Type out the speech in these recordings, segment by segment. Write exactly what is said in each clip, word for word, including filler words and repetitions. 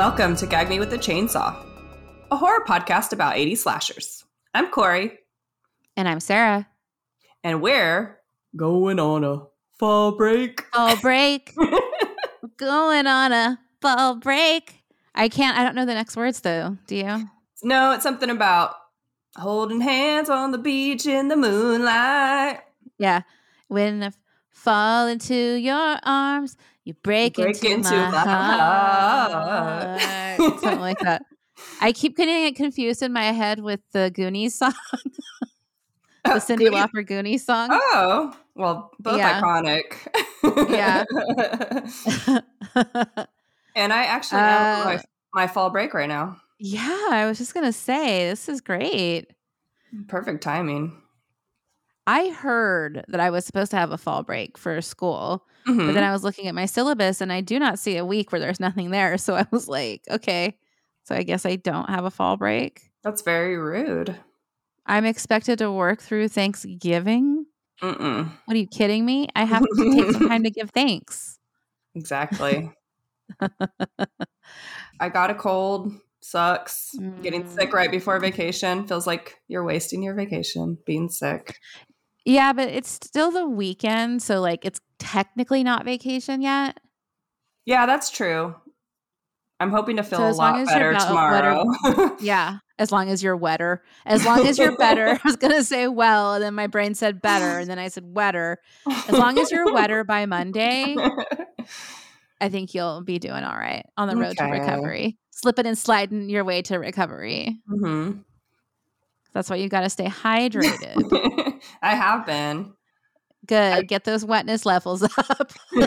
Welcome to Gag Me with a Chainsaw, a horror podcast about eighties slashers. I'm Corey. And I'm Sarah. And we're going on a fall break. Fall break. Going on a fall break. I can't, I don't know the next words though. Do you? No, it's something about holding hands on the beach in the moonlight. Yeah. When I fall into your arms, you break, break into, into my, my heart. heart. Something like that. I keep getting it confused in my head with the Goonies song. The Cyndi Goonies? Lauper Goonies song. Oh, well, both Yeah. iconic. Yeah. And I actually am on Uh, my, my fall break right now. Yeah, I was just going to say, this is great. Perfect timing. I heard that I was supposed to have a fall break for school, Mhm. but then I was looking at my syllabus and I do not see a week where there's nothing there. So I was like, okay, so I guess I don't have a fall break. That's very rude. I'm expected to work through Thanksgiving. Mm-mm. What are you kidding me? I have to take some time to give thanks. Exactly. I got a cold. Sucks. Getting Mm. sick right before vacation. Feels like you're wasting your vacation being sick. Yeah, but it's still the weekend. So like it's technically not vacation yet. Yeah, that's true. I'm hoping to feel So a as long lot as you're better about wetter, tomorrow. yeah, as long as you're wetter. As long as you're better. I was going to say well, and then my brain said better, and then I said wetter. As long as you're wetter by Monday, I think you'll be doing all right on the road Okay. to recovery. Slipping and sliding your way to recovery. Mm-hmm. That's why you got to stay hydrated. I have been. Good. I- Get those wetness levels up.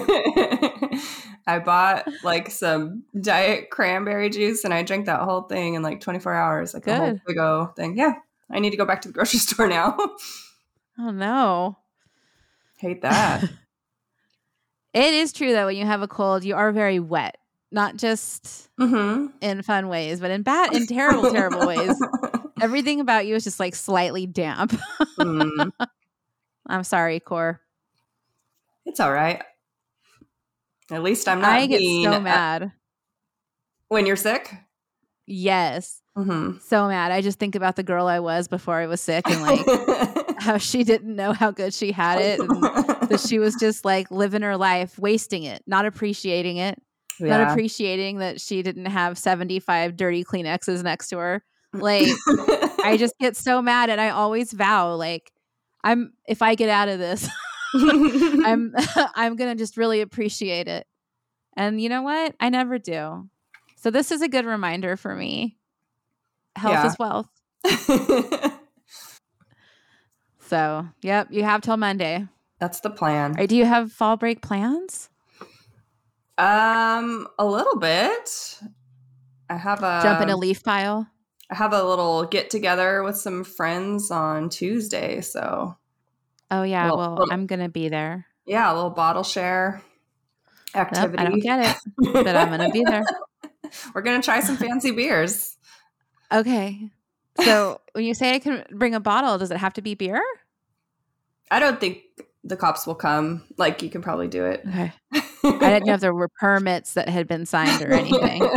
I bought like some diet cranberry juice and I drank that whole thing in like twenty-four hours. Like a whole Good. big O thing. Yeah. I need to go back to the grocery store now. Oh, no. Hate that. It is true that when you have a cold, you are very wet. Not just Mm-hmm. in fun ways, but in bad, in terrible, terrible ways. Everything about you is just like slightly damp. Mm. I'm sorry, Core. It's all right. At least I'm not I get being, so uh, mad. when you're sick. Yes. Mm-hmm. So mad. I just think about the girl I was before I was sick and like how she didn't know how good she had it. And that she was just like living her life, wasting it, not appreciating it, Yeah. not appreciating that she didn't have seventy-five dirty Kleenexes next to her. Like, I just get so mad and I always vow, like, I'm, if I get out of this, I'm, I'm going to just really appreciate it. And you know what? I never do. So this is a good reminder for me. Health Yeah. is wealth. So, yep, you have till Monday. That's the plan. All right, do you have fall break plans? Um, a little bit. I have a Jump in a leaf pile? I have a little get together with some friends on Tuesday. So Oh, yeah. Well, Well, little- I'm going to be there. yeah, a little bottle share Nope, activity. I don't get it, but I'm going to be there. We're gonna try some fancy beers. Okay. So when you say I can bring a bottle, does it have to be beer? I don't think the cops will come. Like you can probably do it. Okay. I didn't know if there were permits that had been signed or anything.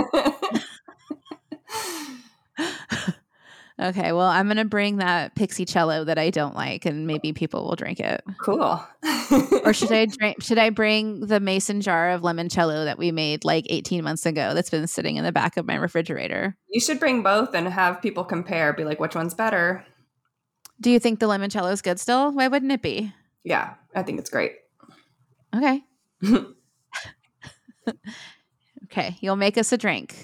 Okay, well, I'm going to bring that Pixie Cello that I don't like, and maybe people will drink it. Cool. Or should I drink? Should I bring the mason jar of limoncello that we made like eighteen months ago that's been sitting in the back of my refrigerator? You should bring both and have people compare. Be like, which one's better? Do you think the limoncello is good still? Why wouldn't it be? Yeah, I think it's great. Okay. Okay, you'll make us a drink.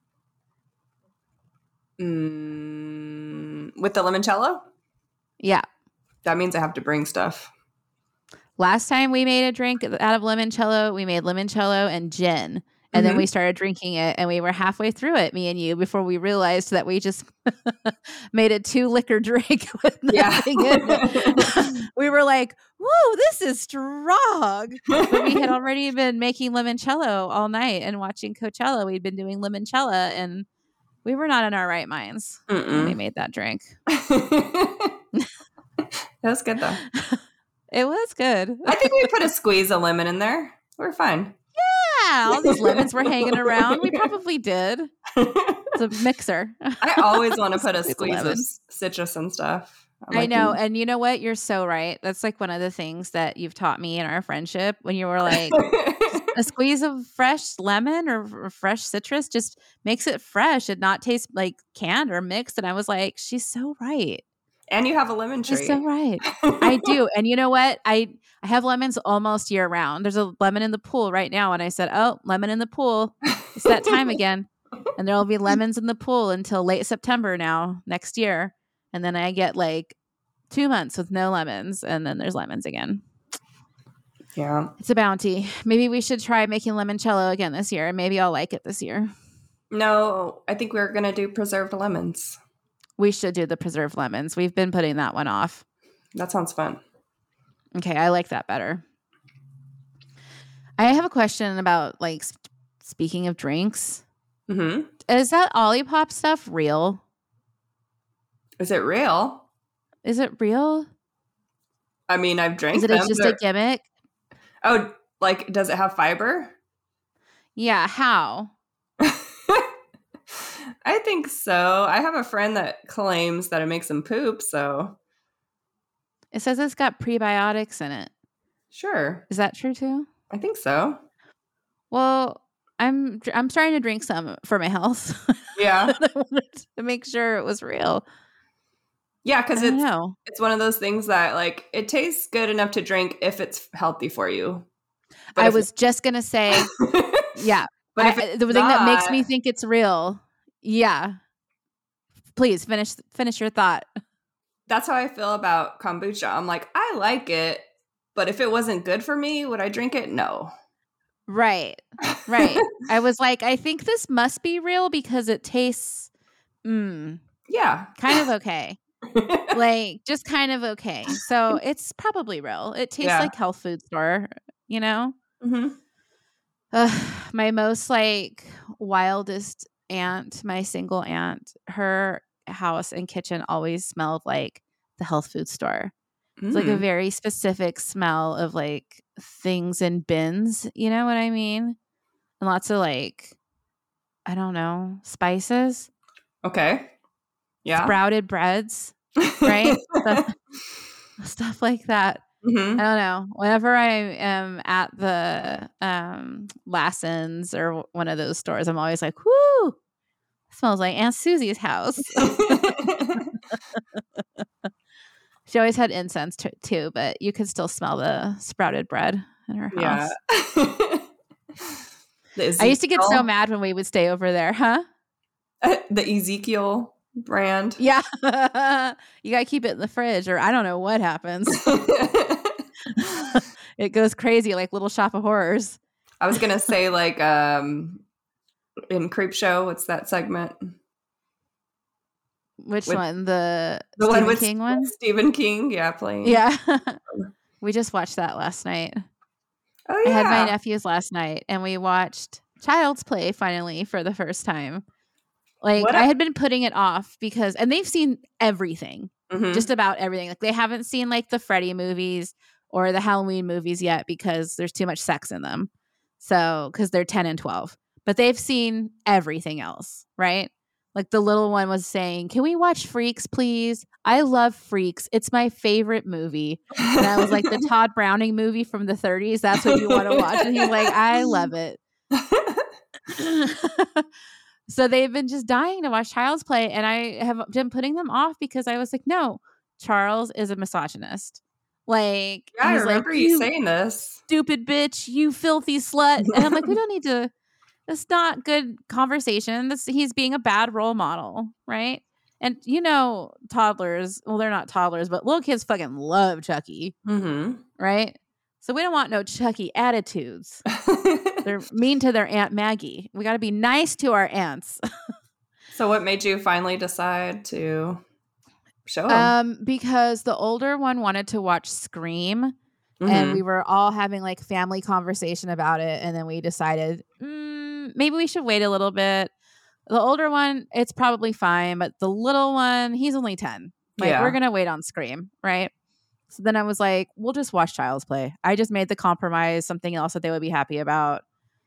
Mm, with the limoncello? Yeah. That means I have to bring stuff. Last time we made a drink out of limoncello, we made limoncello and gin. And Mhm. then we started drinking it, and we were halfway through it, me and you, before we realized that we just made a two liquor drink with Yeah. nothing in it. We were like, whoa, this is strong. But we had already been making limoncello all night and watching Coachella. We'd been doing limoncello, and we were not in our right minds when we Mm-mm. made that drink. That was good though. It was good. I think we put a squeeze of lemon in there. We're fine. yeah, all these lemons were hanging around. We probably did. It's a mixer. I always want to put a Squeeze squeeze of lemon. s- citrus and stuff. I'm I like, know. "Mm." And you know what? You're so right. That's like one of the things that you've taught me in our friendship when you were like, a squeeze of fresh lemon or, or fresh citrus just makes it fresh and not taste like canned or mixed. And I was like, she's so right. And you have a lemon She's tree. so right. I do. And you know what? I, I have lemons almost year round. There's a lemon in the pool right now. And I said, oh, lemon in the pool. It's that time again. And there'll be lemons in the pool until late September now, next year. And then I get like two months with no lemons. And then there's lemons again. Yeah. It's a bounty. Maybe we should try making limoncello again this year. And maybe I'll like it this year. No, I think we're going to do preserved lemons. We should do the preserved lemons. We've been putting that one off. That sounds fun. Okay, I like that better. I have a question about, like, sp- speaking of drinks. Mm-hmm. Is that Olipop stuff real? Is it real? Is it real? I mean, I've drank Is it them. just They're- a gimmick? Oh, like, does it have fiber? Yeah, how? I think so. I have a friend that claims that it makes them poop, so It says it's got prebiotics in it. sure. Is that true too? I think so. Well, I'm I'm trying to drink some for my health. Yeah. I wanted to make sure it was real. Yeah, I because don't it's know. it's one of those things that, like, it tastes good enough to drink if it's healthy for you. But I if was just gonna say, yeah. But I, if it's the thing that makes not- me think it's real, yeah. Please finish finish your thought. That's how I feel about kombucha. I'm like, I like it, but if it wasn't good for me, would I drink it? No. Right, right. I was like, I think this must be real because it tastes, mm, Yeah. kind of okay. Like just kind of okay. So it's probably real. It tastes Yeah. like health food store, you know. hmm Ugh, my most like wildest aunt, my single aunt, her house and kitchen always smelled like the health food store. It's like a Mm. very specific smell of like things in bins, you know what I mean? And lots of like, I don't know, spices, Okay. Yeah. sprouted breads, right? stuff, stuff like that. hmm I don't know. Whenever I am at the um, Lassen's or one of those stores, I'm always like, whoo, smells like Aunt Susie's house. She always had incense t- too, but you could still smell the sprouted bread in her house. Yeah. The I used to get so Ezekiel- mad when we would stay over there, huh? The Ezekiel brand. Yeah. You got to keep it in the fridge or I don't know what happens. It goes crazy like Little Shop of Horrors. I was gonna say, like, um in Creep Show, what's that segment? Which With- one? The, The Stephen one with King one? Stephen King, yeah, playing. Yeah. We just watched that last night. Oh yeah. I had my nephews last night and we watched Child's Play finally for the first time. Like What a- I had been putting it off because and they've seen everything. Mhm. Just about everything. Like they haven't seen like the Freddy movies or the Halloween movies yet because there's too much sex in them. So, cuz they're ten and twelve. But they've seen everything else, right? Like the little one was saying, "Can we watch Freaks, please? I love Freaks. It's my favorite movie." And I was like, "The Todd Browning movie from the thirties, that's what you want to watch?" And he's like, "I love it." So they've been just dying to watch Child's Play, and I have been putting them off because I was like, "No, Charles is a misogynist." Like, Yeah, I he's remember like, you saying this. "Stupid bitch, you filthy slut," and I'm like, "We don't need to. That's not good conversation. This he's being a bad role model, right?" And you know, toddlers. Well, they're not toddlers, but little kids fucking love Chucky, Mm-hmm. right? So we don't want no Chucky attitudes. They're mean to their Aunt Maggie. We got to be nice to our aunts. So what made you finally decide to show him? Um, because the older one wanted to watch Scream, and we were all having like family conversation about it, and then we decided mm, maybe we should wait a little bit. The older one, it's probably fine, but the little one, he's only ten. Like Yeah. we're gonna wait on Scream, right? So then I was like, we'll just watch Child's Play. I just made the compromise, something else that they would be happy about.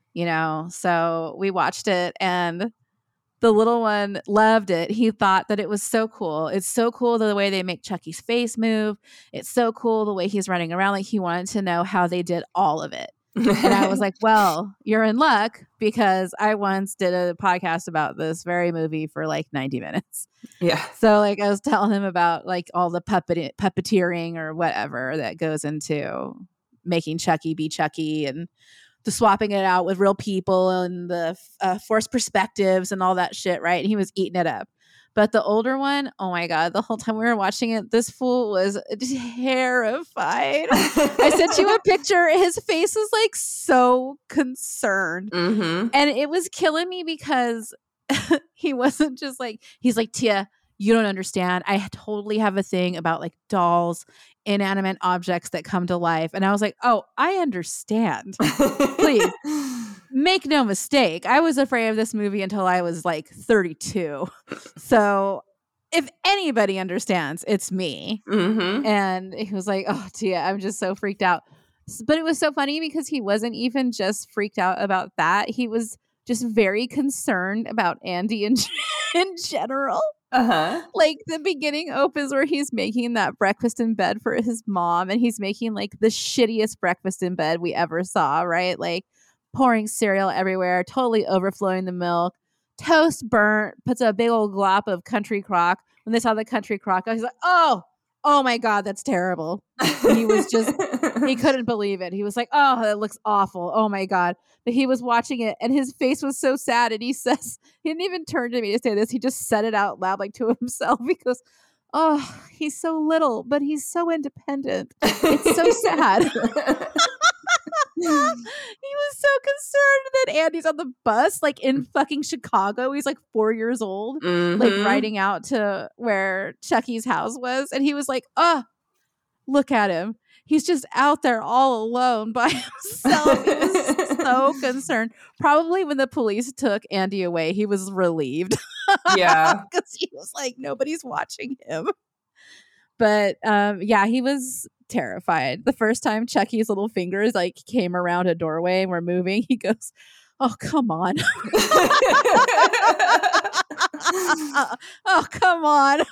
you know? So we watched it, and the little one loved it. He thought that it was so cool. It's so cool the way they make Chucky's face move. It's so cool the way he's running around. Like, he wanted to know how they did all of it. And I was like, well, you're in luck, because I once did a podcast about this very movie for like ninety minutes. Yeah. So like I was telling him about like all the puppet puppeteering or whatever that goes into making Chucky be Chucky, and the swapping it out with real people and the uh, forced perspectives and all that shit, right? And he was eating it up. But the older one, oh my God, the whole time we were watching it, this fool was terrified. I sent you a picture. His face was like so concerned. Mm-hmm. And it was killing me because he wasn't just like, he's like, Tia, you don't understand. I totally have a thing about like dolls, inanimate objects that come to life. And I was like, oh, I understand. Please. Make no mistake, I was afraid of this movie until I was like thirty-two. So if anybody understands, it's me. Mm-hmm. And he was like, oh, Tia, I'm just so freaked out. But it was so funny because he wasn't even just freaked out about that. He was just very concerned about Andy in, in general. Uh-huh. Like, the beginning opens where he's making that breakfast in bed for his mom, and he's making like the shittiest breakfast in bed we ever saw, right? Like, pouring cereal everywhere, totally overflowing the milk, toast burnt, puts a big old glop of Country Crock. When they saw the Country Crock, he's like, oh, oh my God, that's terrible. And he was just, he couldn't believe it. He was like, oh, that looks awful. Oh my God. But he was watching it, and his face was so sad. And he says, he didn't even turn to me to say this. He just said it out loud, like to himself, because, oh, he's so little, but he's so independent. It's so sad. He was so concerned that Andy's on the bus, like in fucking Chicago. He's like four years old, Mm-hmm. like riding out to where Chucky's house was. And he was like, oh, look at him. He's just out there all alone by himself. He was so concerned. Probably when the police took Andy away, he was relieved. Yeah. Because he was like, nobody's watching him. But um, yeah, he was terrified. The first time Chucky's little fingers like came around a doorway and were moving, he goes, oh, come on. Oh, come on.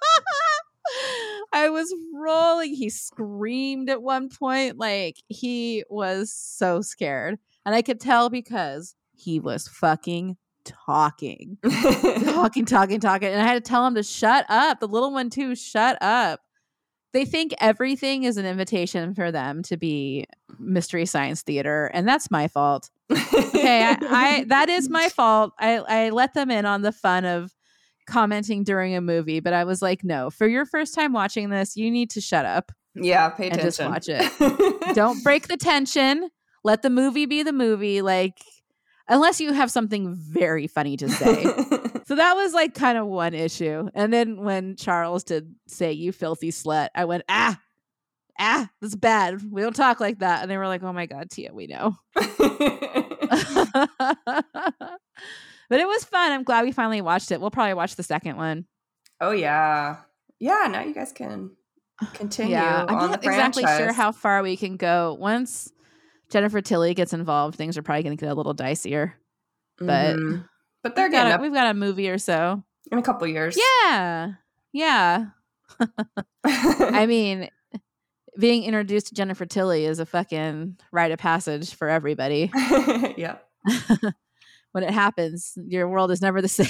I was rolling. He screamed at one point. Like, he was so scared. And I could tell because he was fucking talking. talking, talking, talking. And I had to tell him to shut up. The little one too, shut up. They think everything is an invitation for them to be Mystery Science Theater, and that's my fault. Okay, I, I that is my fault. I, I let them in on the fun of commenting during a movie, but I was like, no, for your first time watching this, you need to shut up. Yeah, pay and attention. just watch it. Don't break the tension. Let the movie be the movie. Like, unless you have something very funny to say. So that was like kind of one issue. And then when Charles did say, you filthy slut, I went, ah, ah, that's bad. We don't talk like that. And they were like, oh my God, Tia, we know. But it was fun. I'm glad we finally watched it. We'll probably watch the second one. Oh, yeah. Yeah, now you guys can continue yeah, on I'm not the franchise. exactly sure how far we can go. Once Jennifer Tilly gets involved, things are probably going to get a little dicier. But Mm-hmm. But they're we've got, getting a, up we've got a movie or so. in a couple years. Yeah. Yeah. I mean, being introduced to Jennifer Tilly is a fucking rite of passage for everybody. Yeah. When it happens, your world is never the same.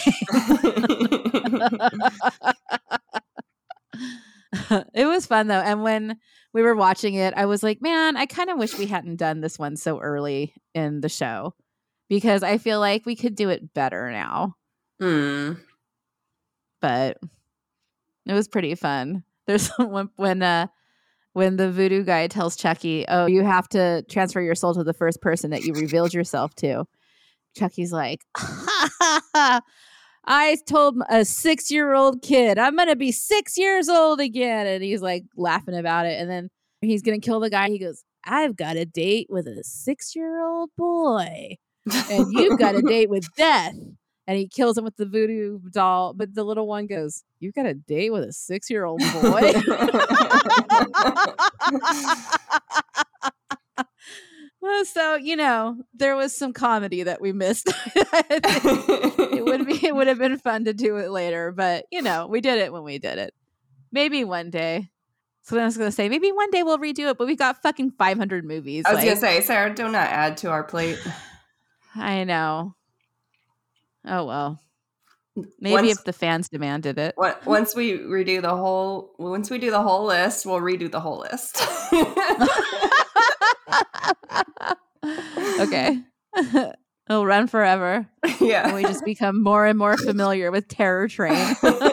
It was fun though. And when we were watching it, I was like, man, I kind of wish we hadn't done this one so early in the show, because I feel like we could do it better now. Mm. But it was pretty fun. There's when when uh when the voodoo guy tells Chucky, oh, you have to transfer your soul to the first person that you revealed yourself to. Chucky's like, ha, ha, ha. I told a six-year-old kid I'm gonna be six years old again, and he's like laughing about it. And then he's gonna kill the guy. He goes, I've got a date with a six-year-old boy, and you've got a date with death. And he kills him with the voodoo doll. But the little one goes, you've got a date with a six-year-old boy? Well, so you know, there was some comedy that we missed. it would be, it would have been fun to do it later, but you know, we did it when we did it. Maybe one day. So I was gonna say, maybe one day we'll redo it, but we got fucking five hundred movies. I was like, gonna say, Sarah, do not add to our plate. I know. Oh well. Maybe once, if the fans demanded it. Once we redo the whole, once we do the whole list, we'll redo the whole list. Okay. It'll run forever. Yeah. And we just become more and more familiar with Terror Train.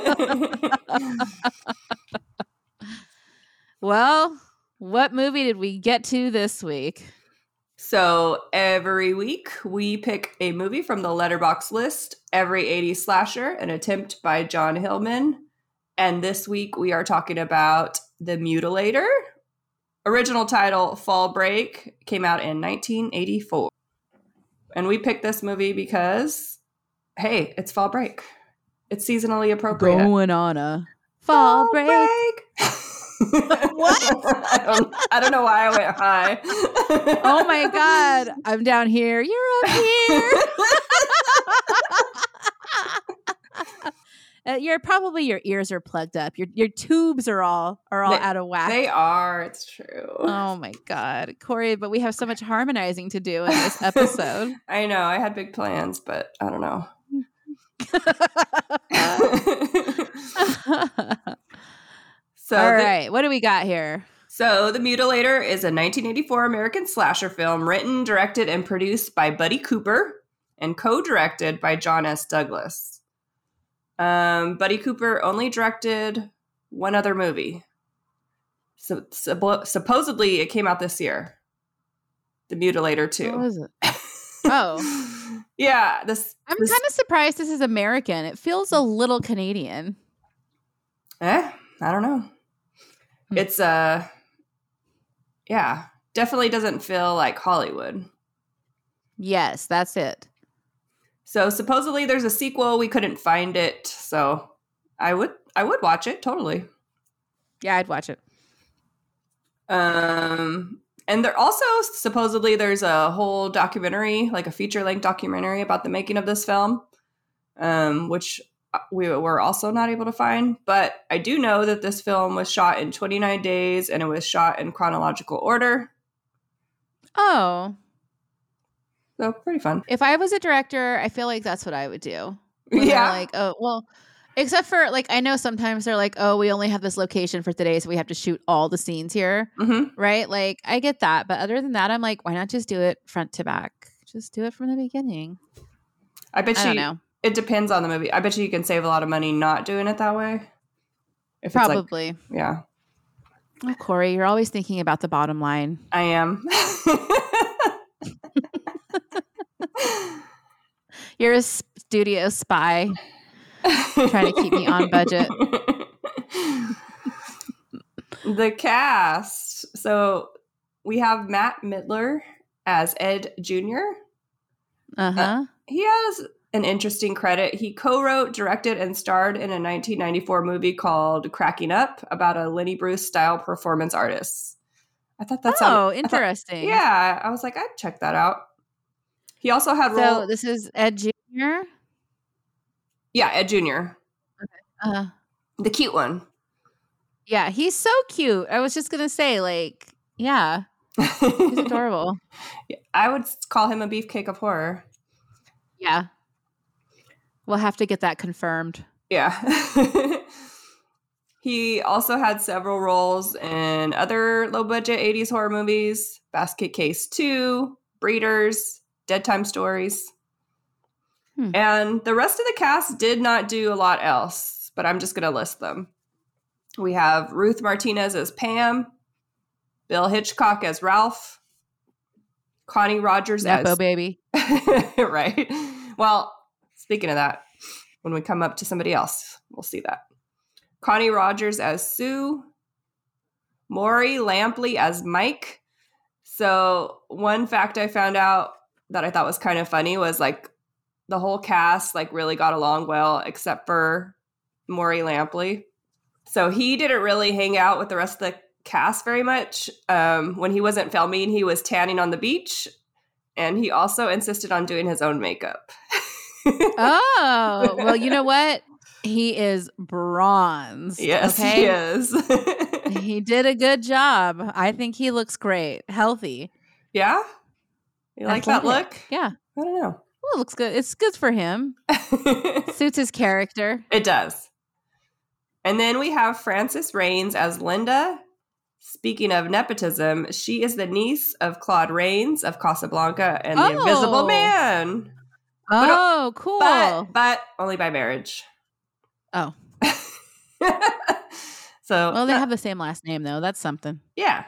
Well, what movie did we get to this week? So every week we pick a movie from the Letterboxd list, every eighties slasher, an attempt by John Hillman. And this week we are talking about The Mutilator. Original title, Fall Break, came out in nineteen eighty-four. And we picked this movie because, hey, it's fall break. It's seasonally appropriate. Going on a fall, fall break. break. What? I don't, I don't know why I went high. Oh my God. I'm down here. You're up here. uh, you're probably your ears are plugged up. Your your tubes are all are all they, out of whack. They are. It's true. Oh my God, Corey, but we have so much harmonizing to do in this episode. I know. I had big plans, but I don't know. So all the, right, what do we got here? So The Mutilator is a nineteen eighty-four American slasher film written, directed, and produced by Buddy Cooper and co-directed by John S. Douglas. Um, Buddy Cooper only directed one other movie. So, suppo- supposedly it came out this year. The Mutilator two. What was it? Oh. Yeah. This. I'm this, kind of surprised this is American. It feels a little Canadian. Eh? I don't know. Hmm. It's, uh, yeah, definitely doesn't feel like Hollywood. Yes, that's it. So supposedly there's a sequel. We couldn't find it. So I would, I would watch it. Totally. Yeah, I'd watch it. Um, and there also supposedly there's a whole documentary, like a feature length documentary about the making of this film, um, which we were also not able to find. But I do know that this film was shot in twenty-nine days and it was shot in chronological order. Oh. So pretty fun. If I was a director, I feel like that's what I would do. Yeah. Like, oh, well, except for like, I know sometimes they're like, oh, we only have this location for today, so we have to shoot all the scenes here. Mm-hmm. Right? Like, I get that. But other than that, I'm like, why not just do it front to back? Just do it from the beginning. I bet I you don't know. It depends on the movie. I bet you you can save a lot of money not doing it that way. If Probably. It's like, yeah. Oh, Corey, you're always thinking about the bottom line. I am. You're a studio spy trying to keep me on budget. The cast. So we have Matt Midler as Ed Junior Uh-huh. Uh, he has an interesting credit. He co-wrote, directed, and starred in a nineteen ninety-four movie called Cracking Up about a Lenny Bruce style performance artist. I thought that's oh, interesting. Thought, yeah, I was like, I'd check that out. He also had so role. This is Ed Junior Yeah, Ed Junior Okay. Uh, the cute one. Yeah, he's so cute. I was just gonna say, like, yeah, he's adorable. I would call him a beefcake of horror. Yeah. We'll have to get that confirmed. Yeah. He also had several roles in other low-budget eighties horror movies, Basket Case two, Breeders, Dead Time Stories. Hmm. And the rest of the cast did not do a lot else, but I'm just going to list them. We have Ruth Martinez as Pam, Bill Hitchcock as Ralph, Connie Rogers Nepo as... baby. Right. Well, speaking of that, when we come up to somebody else, we'll see that. Connie Rogers as Sue, Maury Lampley as Mike. So one fact I found out that I thought was kind of funny was like the whole cast like really got along well except for Maury Lampley. So he didn't really hang out with the rest of the cast very much. Um, when he wasn't filming, he was tanning on the beach, and he also insisted on doing his own makeup. Oh, well, you know what? He is bronzed. Yes, okay? he is. He did a good job. I think he looks great. Healthy. Yeah? You like Athletic. that look? Yeah. I don't know. Well, it looks good. It's good for him. Suits his character. It does. And then we have Frances Raines as Linda. Speaking of nepotism, she is the niece of Claude Rains of Casablanca and Oh. The Invisible Man. Oh, cool. But, but only by marriage. Oh. So Well, they have the same last name, though. That's something. Yeah.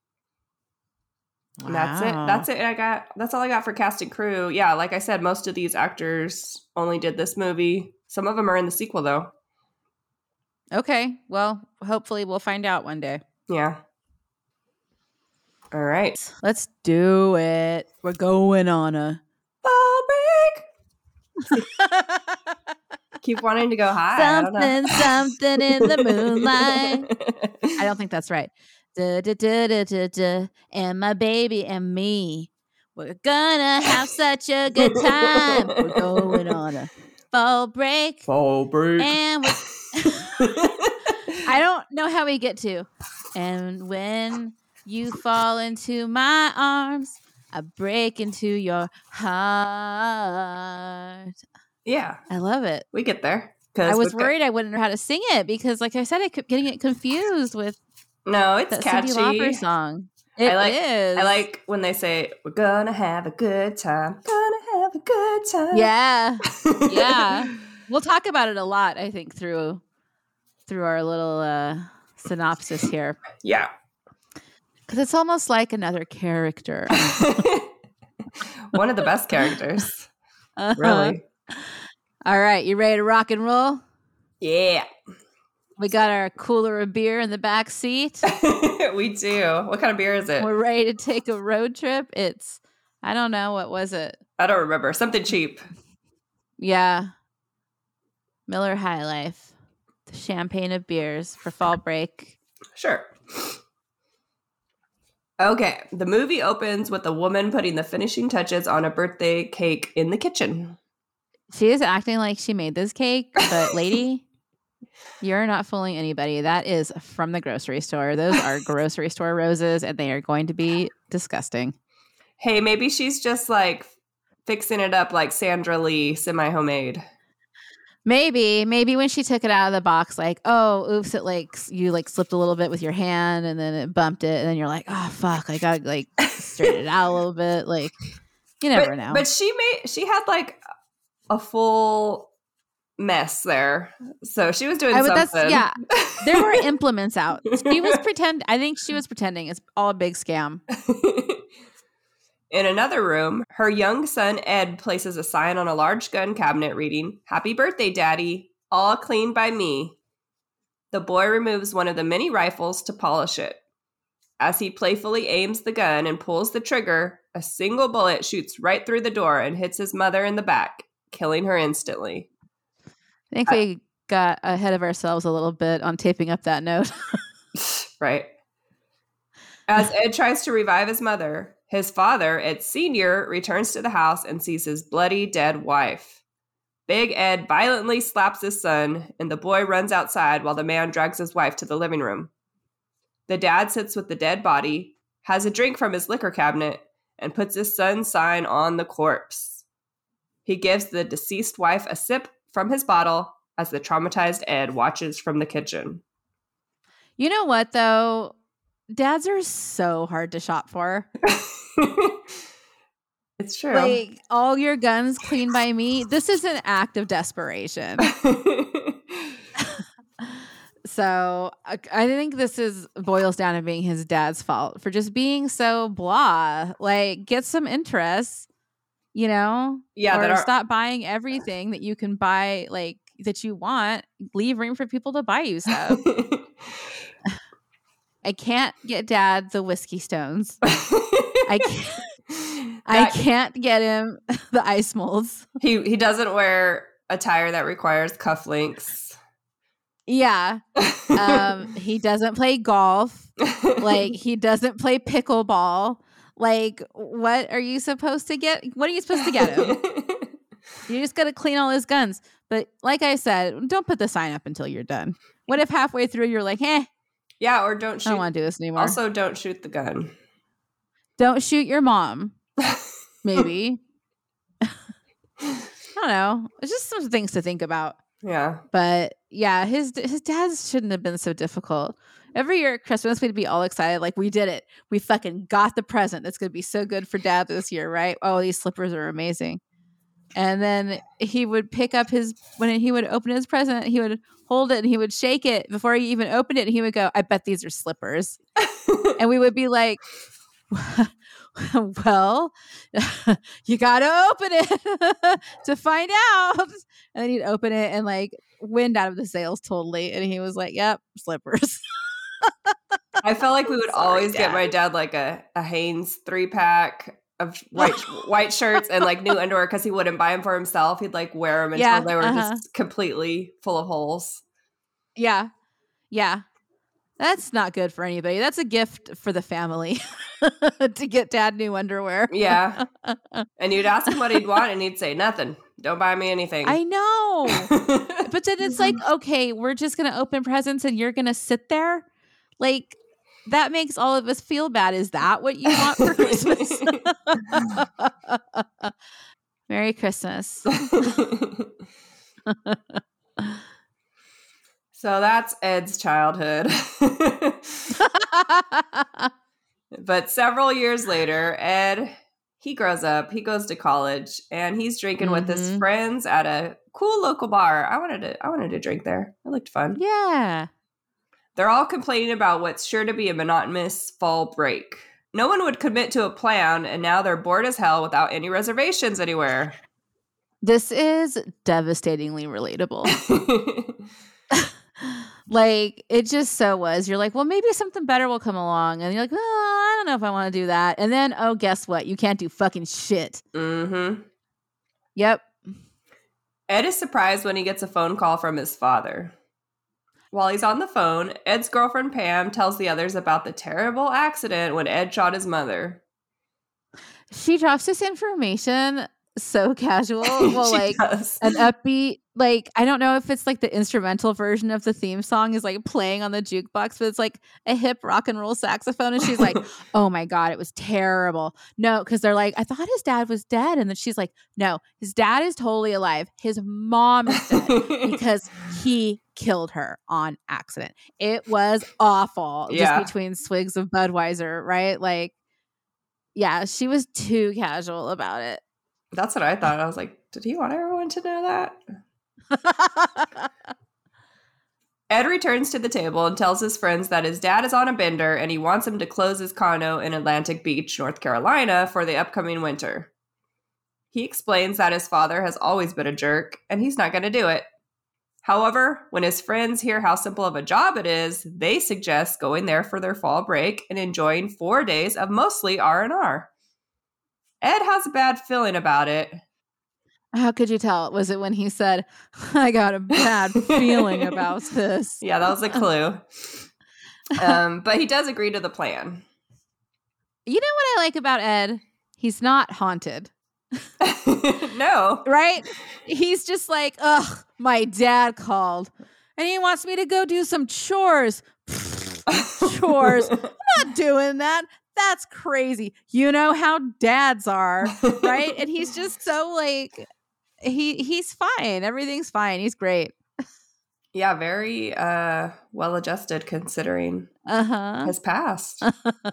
Wow. And that's it. That's it. I got. That's all I got for cast and crew. Yeah, like I said, most of these actors only did this movie. Some of them are in the sequel, though. Okay. Well, hopefully we'll find out one day. Yeah. All right. Let's do it. We're going on a Ball break. Keep wanting to go high. something, something in the moonlight. I don't think that's right. Da, da, da, da, da, da, and my baby and me, we're gonna have such a good time. We're going on a fall break. Ball break. And we're I don't know how we get to. And when you fall into my arms, I break into your heart. Yeah. I love it. We get there. I was we've worried I wouldn't know how to sing it because, like I said, I kept getting it confused with Got, no, it's that catchy. Cyndi Lauper song. It I like, is. I like when they say, we're gonna have a good time. Gonna have a good time. Yeah. Yeah. We'll talk about it a lot, I think, through through our little uh, synopsis here. Yeah. Because it's almost like another character. One of the best characters. Uh-huh. Really. All right. You ready to rock and roll? Yeah. We got our cooler of beer in the back seat. We do. What kind of beer is it? We're ready to take a road trip. It's, I don't know. What was it? I don't remember. Something cheap. Yeah. Miller High Life. The champagne of beers for fall break. Sure. Okay. The movie opens with a woman putting the finishing touches on a birthday cake in the kitchen. She is acting like she made this cake, but lady, you're not fooling anybody. That is from the grocery store. Those are grocery store roses, and they are going to be disgusting. Hey, maybe she's just like fixing it up like Sandra Lee, semi-homemade. Maybe, maybe when she took it out of the box, like, oh, oops, it like you like slipped a little bit with your hand, and then it bumped it, and then you're like, oh fuck, I gotta like straighten it out a little bit. Like, you never but, know. But she made she had like a full mess there, so she was doing I, something. That's, yeah, there were implements out. She was pretend. I think she was pretending it's all a big scam. In another room, her young son Ed places a sign on a large gun cabinet reading, "Happy birthday, Daddy, all cleaned by me." The boy removes one of the many rifles to polish it. As he playfully aims the gun and pulls the trigger, a single bullet shoots right through the door and hits his mother in the back, killing her instantly. I think we got ahead of ourselves a little bit on taping up that note. Right. As Ed tries to revive his mother, his father, Ed Senior, returns to the house and sees his bloody dead wife. Big Ed violently slaps his son, and the boy runs outside while the man drags his wife to the living room. The dad sits with the dead body, has a drink from his liquor cabinet, and puts his son's sign on the corpse. He gives the deceased wife a sip from his bottle as the traumatized Ed watches from the kitchen. You know what, though? Dads are so hard to shop for. It's true. Like, all your guns clean by me. This is an act of desperation. So I, I think this is boils down to being his dad's fault for just being so blah. Like, get some interest, you know? Yeah, or that are- stop buying everything that you can buy, like that you want. Leave room for people to buy you stuff. I can't get dad the whiskey stones. I can't. I can't get him the ice molds. He he doesn't wear attire that requires cufflinks. Yeah. Um, he doesn't play golf. Like, he doesn't play pickleball. Like, what are you supposed to get? What are you supposed to get him? You just got to clean all his guns. But like I said, don't put the sign up until you're done. What if halfway through you're like, eh? Yeah, or don't shoot. I don't want to do this anymore. Also, don't shoot the gun. Don't shoot your mom. Maybe. I don't know. It's just some things to think about. Yeah. But yeah, his his dad shouldn't have been so difficult. Every year at Christmas, we'd be all excited. Like, we did it. We fucking got the present. That's going to be so good for dad this year, right? Oh, these slippers are amazing. And then he would pick up his, when he would open his present, he would hold it and he would shake it before he even opened it. And he would go, I bet these are slippers. And we would be like, well, you got to open it to find out. And then he'd open it and like wind out of the sails totally. And he was like, yep, slippers. I felt like we would Sorry, always Dad. get my dad like a, a Hanes three pack of white white shirts and like new underwear because he wouldn't buy them for himself. He'd like wear them until Yeah, they were uh-huh. just completely full of holes. Yeah. Yeah. That's not good for anybody. That's a gift for the family to get dad new underwear. Yeah. And you'd ask him what he'd want and he'd say, nothing. Don't buy me anything. I know. But then it's like, okay, we're just going to open presents and you're going to sit there? Like, that makes all of us feel bad. Is that what you want for Christmas? Merry Christmas. So that's Ed's childhood. But several years later, Ed, he grows up, he goes to college, and he's drinking mm-hmm. with his friends at a cool local bar. I wanted to I wanted to drink there. It looked fun. Yeah. They're all complaining about what's sure to be a monotonous fall break. No one would commit to a plan, and now they're bored as hell without any reservations anywhere. This is devastatingly relatable. Like, it just so was. You're like, well, maybe something better will come along. And you're like, oh, I don't know if I want to do that. And then, oh, guess what? You can't do fucking shit. Mm-hmm. Yep. Ed is surprised when he gets a phone call from his father. While he's on the phone, Ed's girlfriend Pam tells the others about the terrible accident when Ed shot his mother. She drops this information so casual. Well, like does. An upbeat, like, I don't know if it's like the instrumental version of the theme song is like playing on the jukebox, but it's like a hip rock and roll saxophone. And she's like, oh my God, it was terrible. No, because they're like, I thought his dad was dead. And then she's like, no, his dad is totally alive. His mom is dead because he killed her on accident. It was awful. Yeah. Just between swigs of Budweiser, right? Like, yeah, she was too casual about it. That's what I thought. I was like, did he want everyone to know that? Ed returns to the table and tells his friends that his dad is on a bender and he wants him to close his condo in Atlantic Beach, North Carolina for the upcoming winter. He explains that his father has always been a jerk and he's not going to do it. However, when his friends hear how simple of a job it is, they suggest going there for their fall break and enjoying four days of mostly R and R. Ed has a bad feeling about it. How could you tell? Was it when he said, I got a bad feeling about this? Yeah, that was a clue. Um, but he does agree to the plan. You know what I like about Ed? He's not haunted. No. Right? He's just like, ugh, my dad called and he wants me to go do some chores. Chores. I'm not doing that. That's crazy. You know how dads are, right? And he's just so like, he he's fine. Everything's fine. He's great. Yeah, very uh, well-adjusted considering uh-huh. his past.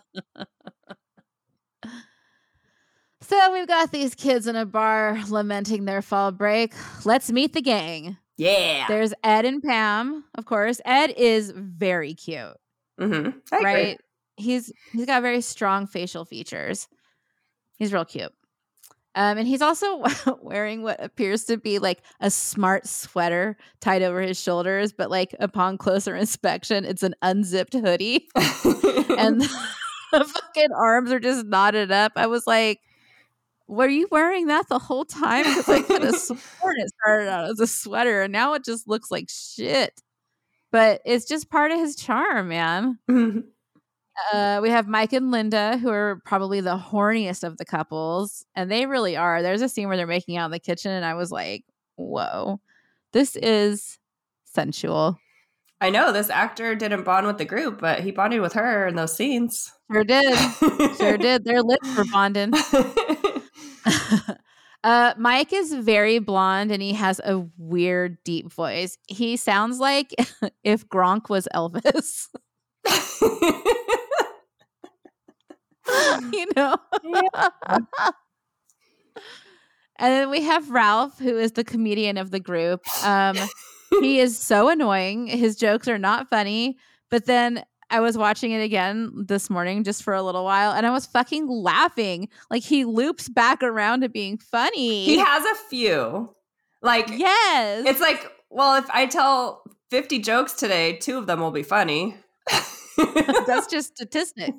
So we've got these kids in a bar lamenting their fall break. Let's meet the gang. Yeah. There's Ed and Pam, of course. Ed is very cute. Mm-hmm. I right? agree. He's he's got very strong facial features. He's real cute. Um, and he's also wearing what appears to be like a smart sweater tied over his shoulders, but like upon closer inspection, it's an unzipped hoodie. And the fucking arms are just knotted up. I was like, were you wearing that the whole time? Because I could have sworn it started out as a sweater and now it just looks like shit. but it's just part of his charm, man. Uh, we have Mike and Linda, who are probably the horniest of the couples, and they really are. There's a scene where they're making out in the kitchen, and I was like, whoa, this is sensual. I know this actor didn't bond with the group, but he bonded with her in those scenes. Sure did. Sure did. Their lips were bonding. uh, Mike is very blonde, and he has a weird, deep voice. He sounds like if Gronk was Elvis. You know? Yeah. And then we have Ralph, who is the comedian of the group. Um, he is so annoying. His jokes are not funny. But then I was watching it again this morning just for a little while, and I was fucking laughing. Like, he loops back around to being funny. He has a few. Like, yes. It's like, well, if I tell fifty jokes today, two of them will be funny. That's just statistics.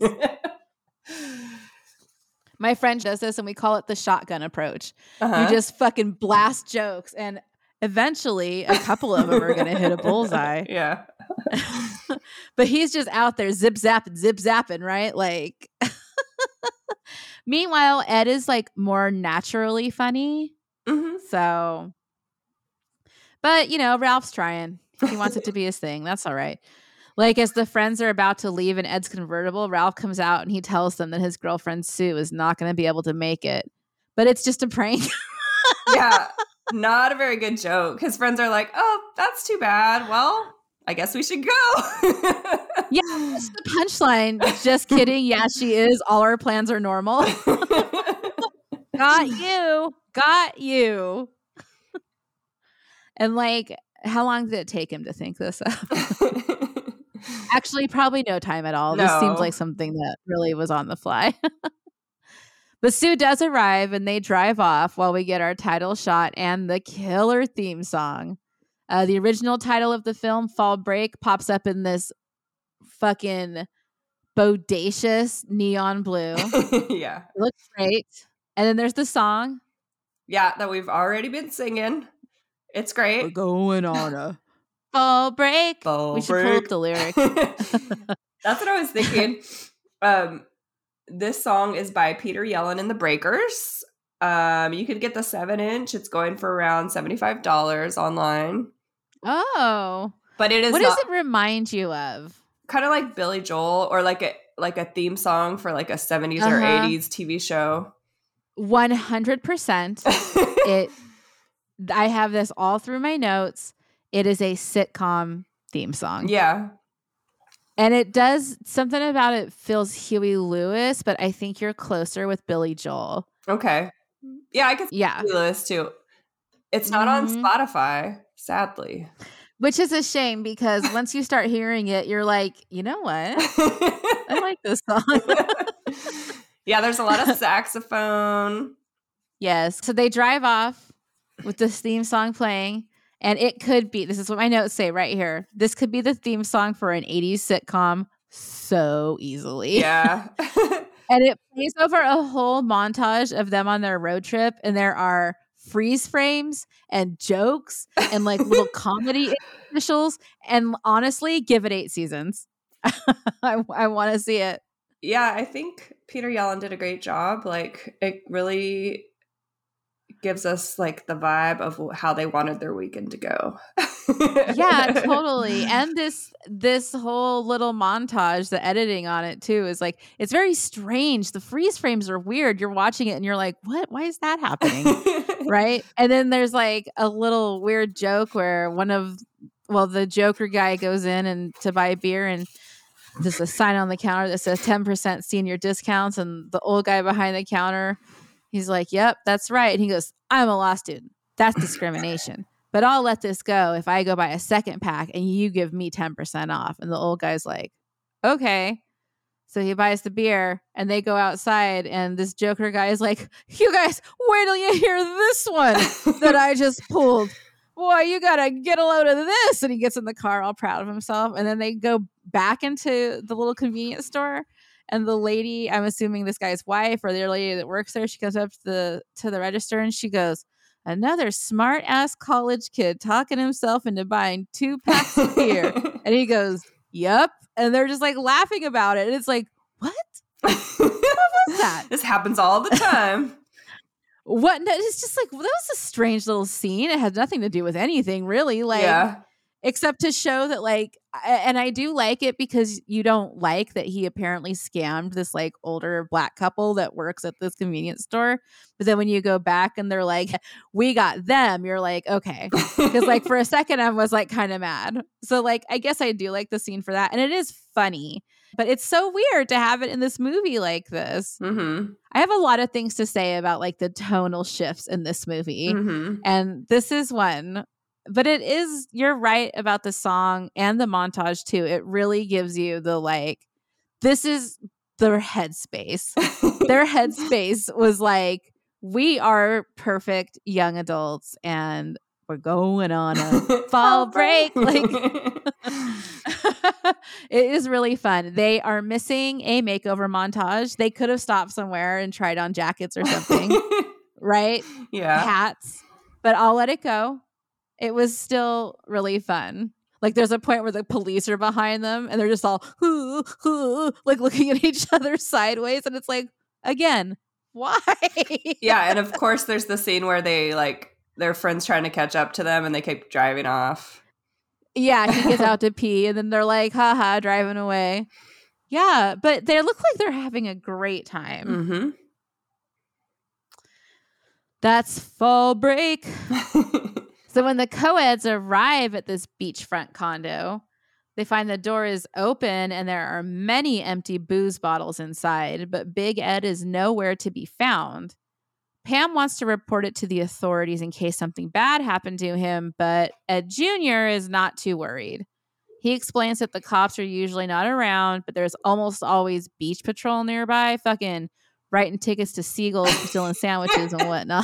My friend does this, and we call it the shotgun approach. Uh-huh. You just fucking blast jokes, and eventually a couple of them are going to hit a bullseye. Yeah. But he's just out there zip zapping, zip zapping, right? Like, meanwhile, Ed is like more naturally funny. Mm-hmm. So, but you know, Ralph's trying. He wants it to be his thing. That's all right. Like, as the friends are about to leave in Ed's convertible, Ralph comes out and he tells them that his girlfriend Sue is not going to be able to make it. But it's just a prank. Yeah, not a very good joke. His friends are like, oh, that's too bad. Well, I guess we should go. Yeah, that's the punchline. Just kidding. Yeah, she is. All our plans are normal. Got you. Got you. And like, how long did it take him to think this up? Actually, probably no time at all. No. This seems like something that really was on the fly. But Sue does arrive, and they drive off while we get our title shot and the killer theme song. Uh, the original title of the film, Fall Break, pops up in this fucking bodacious neon blue. Yeah. It looks great. And then there's the song. Yeah, that we've already been singing. It's great. We're going on a fall break. Fall we should break. pull up the lyrics. That's what I was thinking. Um, this song is by Peter Yellen and the Breakers. Um, you could get the seven inch. It's going for around seventy-five dollars online. Oh. But it is What not, does it remind you of? kind of like Billy Joel, or like a like a theme song for like a seventies Uh-huh. or eighties T V show. one hundred percent. It. I have this all through my notes. It is a sitcom theme song. Yeah. And it does, something about it feels Huey Lewis, but I think you're closer with Billy Joel. Okay. Yeah, I could Yeah. do this too. It's not Mhm. on Spotify, sadly. Which is a shame, because once you start hearing it, you're like, you know what? I like this song. Yeah, there's a lot of saxophone. Yes. So they drive off with this theme song playing, and it could be, this is what my notes say right here, this could be the theme song for an eighties sitcom so easily. Yeah. And it plays over a whole montage of them on their road trip, and there are freeze frames and jokes and like little comedy initials, and honestly, give it eight seasons. I, I want to see it. Yeah, I think Peter Yellen did a great job. Like, it really gives us like the vibe of how they wanted their weekend to go. Yeah, totally. And this this whole little montage, the editing on it too, is like, it's very strange. The freeze frames are weird. You're watching it and you're like, what? Why is that happening? Right? And then there's like a little weird joke where one of, well, the Joker guy goes in and to buy beer, and there's a sign on the counter that says ten percent senior discounts, and the old guy behind the counter, he's like, yep, that's right. And he goes, I'm a law student. That's discrimination. But I'll let this go if I go buy a second pack and you give me ten percent off. And the old guy's like, okay. So he buys the beer, and they go outside, and this Joker guy is like, you guys, wait till you hear this one that I just pulled. Boy, you got to get a load of this. And he gets in the car all proud of himself. And then they go back into the little convenience store. And the lady, I'm assuming this guy's wife or the lady that works there, she goes up to the to the register and she goes, another smart ass college kid talking himself into buying two packs of beer. And he goes, yep. And they're just like laughing about it. And it's like, what? What was that? This happens all the time. What? No, it's just like, well, that was a strange little scene. It had nothing to do with anything, really. Like, yeah. Except to show that, like, and I do like it because you don't like that he apparently scammed this, like, older black couple that works at this convenience store. But then when you go back and they're like, we got them, you're like, okay. Because, like, for a second, I was, like, kind of mad. So, like, I guess I do like the scene for that. And it is funny. But it's so weird to have it in this movie like this. Mm-hmm. I have a lot of things to say about, like, the tonal shifts in this movie. Mm-hmm. And this is one. But it is, you're right about the song and the montage too. It really gives you the, like, this is their headspace. Their headspace was like, we are perfect young adults and we're going on a fall break. Like, it is really fun. They are missing a makeover montage. They could have stopped somewhere and tried on jackets or something, right? Yeah. Hats. But I'll let it go. It was still really fun. Like, there's a point where the police are behind them and they're just all hoo, hoo, like looking at each other sideways. And it's like, again, why? Yeah. And of course, there's the scene where they, like, their friends trying to catch up to them and they keep driving off. Yeah. He gets out to pee and then they're like, haha, driving away. Yeah. But they look like they're having a great time. Mm-hmm. That's fall break. So when the co-eds arrive at this beachfront condo, they find the door is open and there are many empty booze bottles inside, but Big Ed is nowhere to be found. Pam wants to report it to the authorities in case something bad happened to him, but Ed Junior is not too worried. He explains that the cops are usually not around, but there's almost always beach patrol nearby, fucking writing tickets to seagulls, stealing sandwiches and whatnot.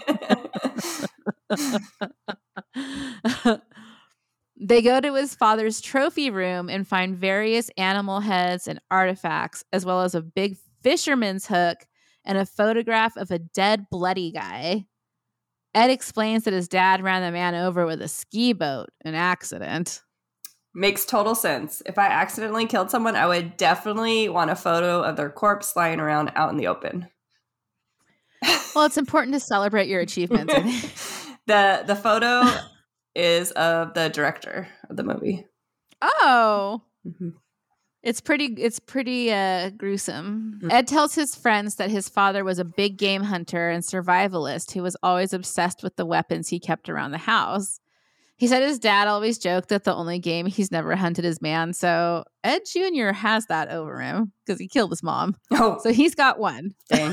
They go to his father's trophy room and find various animal heads and artifacts, as well as a big fisherman's hook and a photograph of a dead, bloody guy. Ed explains that his dad ran the man over with a ski boat, an accident. Makes total sense. If I accidentally killed someone, I would definitely want a photo of their corpse lying around out in the open. Well, it's important to celebrate your achievements. the The photo is of the director of the movie. Oh, mm-hmm. it's pretty. It's pretty uh, gruesome. Mm-hmm. Ed tells his friends that his father was a big game hunter and survivalist who was always obsessed with the weapons he kept around the house. He said his dad always joked that the only game he's never hunted is man. So Ed Junior has that over him because he killed his mom. Oh, so he's got one. Dang.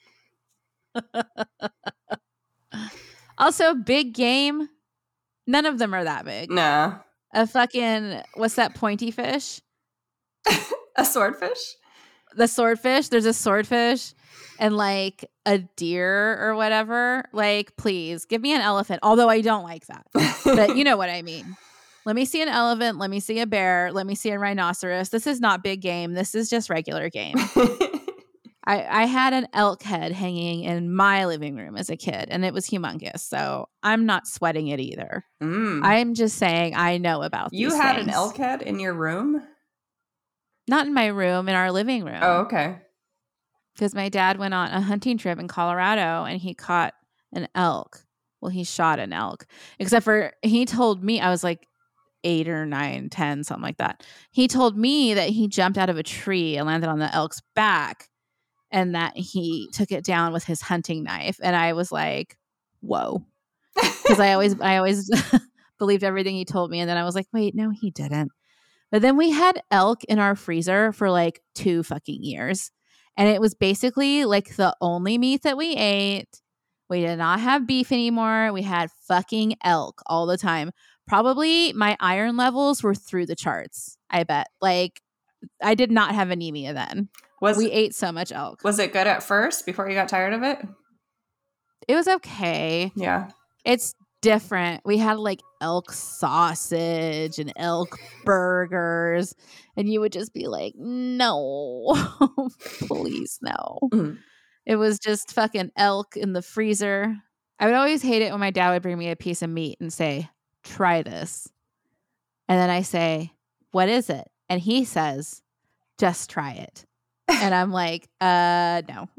Also, big game. None of them are that big. Nah. A fucking, what's that pointy fish? A swordfish? The swordfish. There's a swordfish and like a deer or whatever. Like, please give me an elephant. Although I don't like that. But you know what I mean. Let me see an elephant. Let me see a bear. Let me see a rhinoceros. This is not big game. This is just regular game. I, I had an elk head hanging in my living room as a kid, and it was humongous. So I'm not sweating it either. Mm. I'm just saying I know about you these had things. an elk head in your room? Not in my room, in our living room. Oh, okay. Because my dad went on a hunting trip in Colorado, and he caught an elk. Well, he shot an elk. Except for he told me, I was like eight or nine, ten, something like that. He told me that he jumped out of a tree and landed on the elk's back. And that he took it down with his hunting knife. And I was like, whoa. Because I always I always believed everything he told me. And then I was like, wait, no, he didn't. But then we had elk in our freezer for like two fucking years. And it was basically like the only meat that we ate. We did not have beef anymore. We had fucking elk all the time. Probably my iron levels were through the charts, I bet. Like, I did not have anemia then. Was, we ate so much elk. Was it good at first before you got tired of it? It was okay. Yeah. It's different. We had like elk sausage and elk burgers. And you would just be like, no, please no. Mm-hmm. It was just fucking elk in the freezer. I would always hate it when my dad would bring me a piece of meat and say, try this. And then I say, what is it? And he says, just try it. And I'm like, uh, no.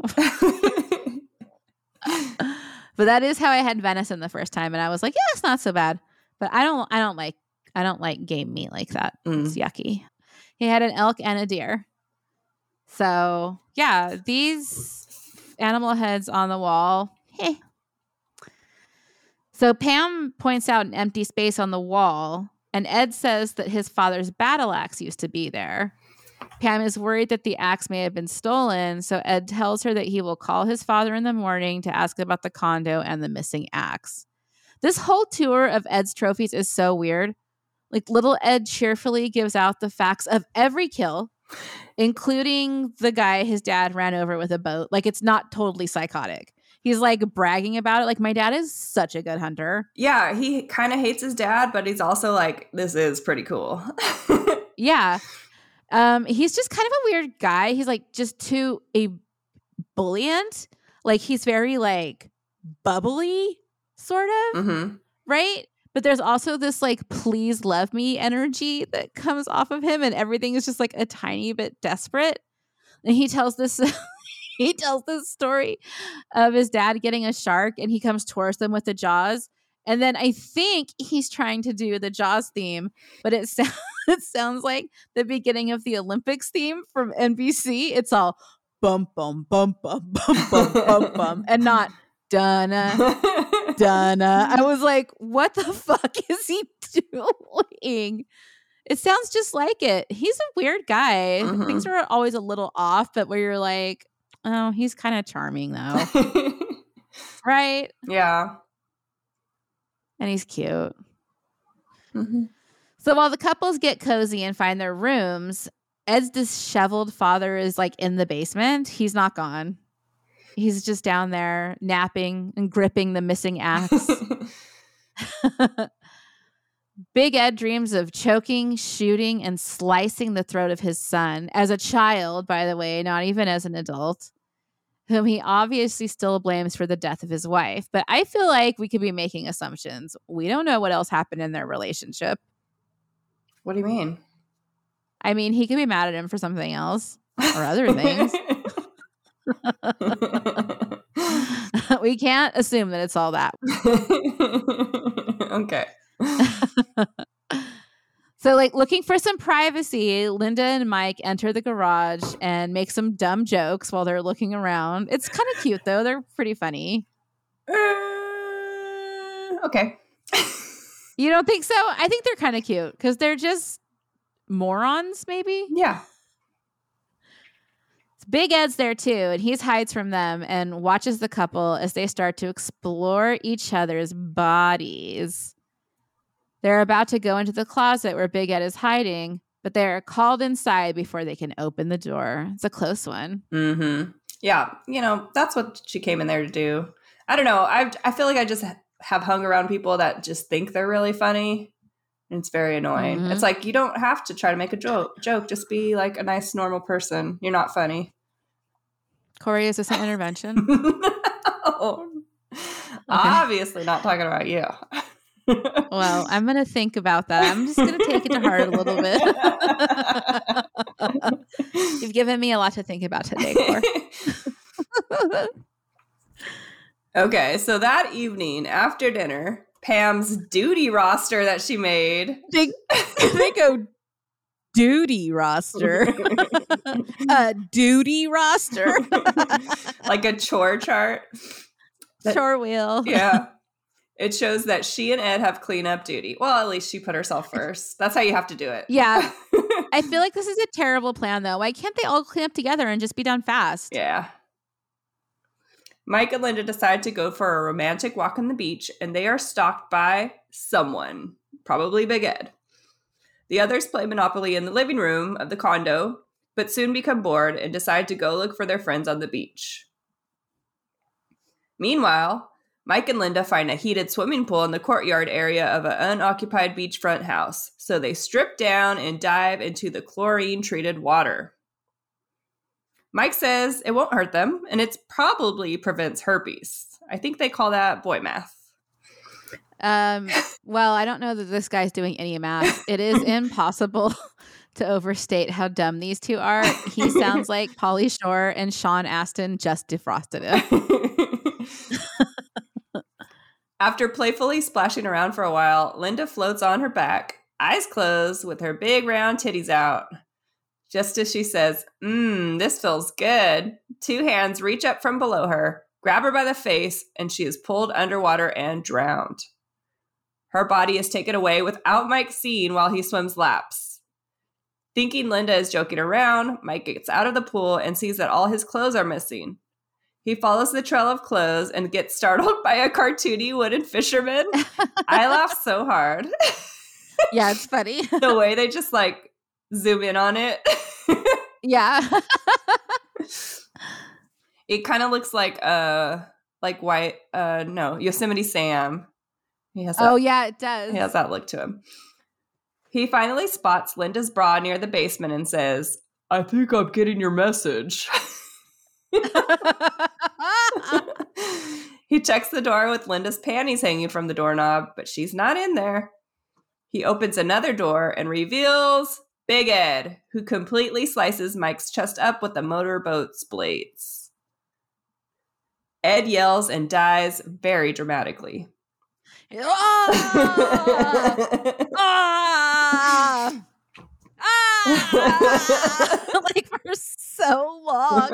But that is how I had venison the first time. And I was like, yeah, it's not so bad. But I don't, I don't like, I don't like game meat like that. Mm. It's yucky. He had an elk and a deer. So yeah, these animal heads on the wall. Hey. So Pam points out an empty space on the wall, and Ed says that his father's battle axe used to be there. Pam is worried that the axe may have been stolen, so Ed tells her that he will call his father in the morning to ask about the condo and the missing axe. This whole tour of Ed's trophies is so weird. Like, little Ed cheerfully gives out the facts of every kill, including the guy his dad ran over with a boat. Like, it's not totally psychotic. He's like bragging about it. Like, my dad is such a good hunter. Yeah, he kind of hates his dad, but he's also like, this is pretty cool. Yeah. Um, he's just kind of a weird guy. He's like just too ebullient. Like, he's very like bubbly, sort of, mm-hmm. right? But there's also this like please love me energy that comes off of him, and everything is just like a tiny bit desperate. And he tells this he tells this story of his dad getting a shark, and he comes towards them with the Jaws. And then I think he's trying to do the Jaws theme, but it sounds it sounds like the beginning of the Olympics theme from N B C. It's all bum bum bum bum bum bum bum bum, and not Donna Donna. I was like, what the fuck is he doing? It sounds just like it. He's a weird guy. Mm-hmm. Things are always a little off, but where you're like, oh, he's kind of charming though, right? Yeah. And he's cute. Mm-hmm. So while the couples get cozy and find their rooms, Ed's disheveled father is like in the basement. He's not gone. He's just down there napping and gripping the missing axe. Big Ed dreams of choking, shooting, and slicing the throat of his son. As a child, by the way, not even as an adult, whom he obviously still blames for the death of his wife. But I feel like we could be making assumptions. We don't know what else happened in their relationship. What do you mean? I mean, he could be mad at him for something else or other things. We can't assume that it's all that. Okay. So, like, looking for some privacy, Linda and Mike enter the garage and make some dumb jokes while they're looking around. It's kind of cute, though. They're pretty funny. Uh, okay. You don't think so? I think they're kind of cute because they're just morons, maybe? Yeah. Big Ed's there, too, and he hides from them and watches the couple as they start to explore each other's bodies. They're about to go into the closet where Big Ed is hiding, but they're called inside before they can open the door. It's a close one. Mm-hmm. Yeah, you know, that's what she came in there to do. I don't know. I I feel like I just have hung around people that just think they're really funny, and it's very annoying. Mm-hmm. It's like, you don't have to try to make a joke. Joke. Just be like a nice, normal person. You're not funny. Corey, is this an intervention? No. Okay. Obviously not talking about you. Well, I'm going to think about that. I'm just going to take it to heart a little bit. You've given me a lot to think about today, Cor. Okay, so that evening after dinner, Pam's duty roster that she made. They, they go duty roster. A duty roster. Like a chore chart. That, chore wheel. Yeah. It shows that she and Ed have cleanup duty. Well, at least she put herself first. That's how you have to do it. Yeah. I feel like this is a terrible plan, though. Why can't they all clean up together and just be done fast? Yeah. Mike and Linda decide to go for a romantic walk on the beach, and they are stalked by someone, probably Big Ed. The others play Monopoly in the living room of the condo, but soon become bored and decide to go look for their friends on the beach. Meanwhile, Mike and Linda find a heated swimming pool in the courtyard area of an unoccupied beachfront house, so they strip down and dive into the chlorine-treated water. Mike says it won't hurt them, and it probably prevents herpes. I think they call that boy math. Um. Well, I don't know that this guy's doing any math. It is impossible to overstate how dumb these two are, he sounds like Pauly Shore and Sean Astin just defrosted it. After playfully splashing around for a while, Linda floats on her back, eyes closed, with her big round titties out. Just as she says, mmm, this feels good, two hands reach up from below her, grab her by the face, and she is pulled underwater and drowned. Her body is taken away without Mike seeing while he swims laps. Thinking Linda is joking around, Mike gets out of the pool and sees that all his clothes are missing. He follows the trail of clothes and gets startled by a cartoony wooden fisherman. I laughed so hard. Yeah, it's funny. The way they just like zoom in on it. Yeah. It kind of looks like uh like white uh no, Yosemite Sam. He has that, oh yeah, it does. He has that look to him. He finally spots Linda's bra near the basement and says, I think I'm getting your message. He checks the door with Linda's panties hanging from the doorknob, but she's not in there. He opens another door and reveals Big Ed, who completely slices Mike's chest up with the motorboat's blades. Ed yells and dies very dramatically. Ah! Ah! Ah! Like for so long.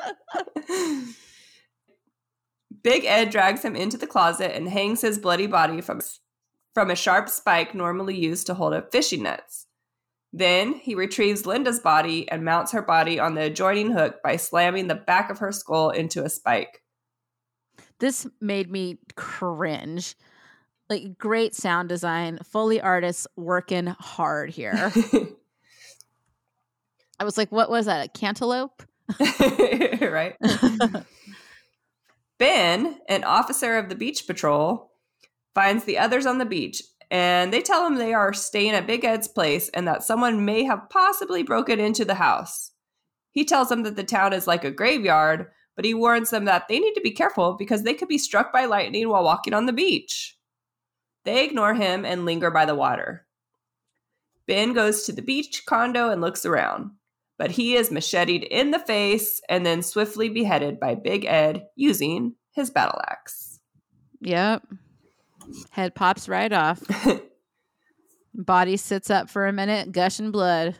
Big Ed drags him into the closet and hangs his bloody body from, from a sharp spike normally used to hold up fishing nets. Then he retrieves Linda's body and mounts her body on the adjoining hook by slamming the back of her skull into a spike. This made me cringe. Like, great sound design, Foley artists working hard here. I was like, what was that, a cantaloupe? Right. Ben, an officer of the beach patrol, finds the others on the beach, and they tell him they are staying at Big Ed's place and that someone may have possibly broken into the house. He tells them that the town is like a graveyard, but he warns them that they need to be careful because they could be struck by lightning while walking on the beach. They ignore him and linger by the water. Ben goes to the beach condo and looks around, but he is macheted in the face and then swiftly beheaded by Big Ed using his battle axe. Yep. Head pops right off. Body sits up for a minute, gushing blood.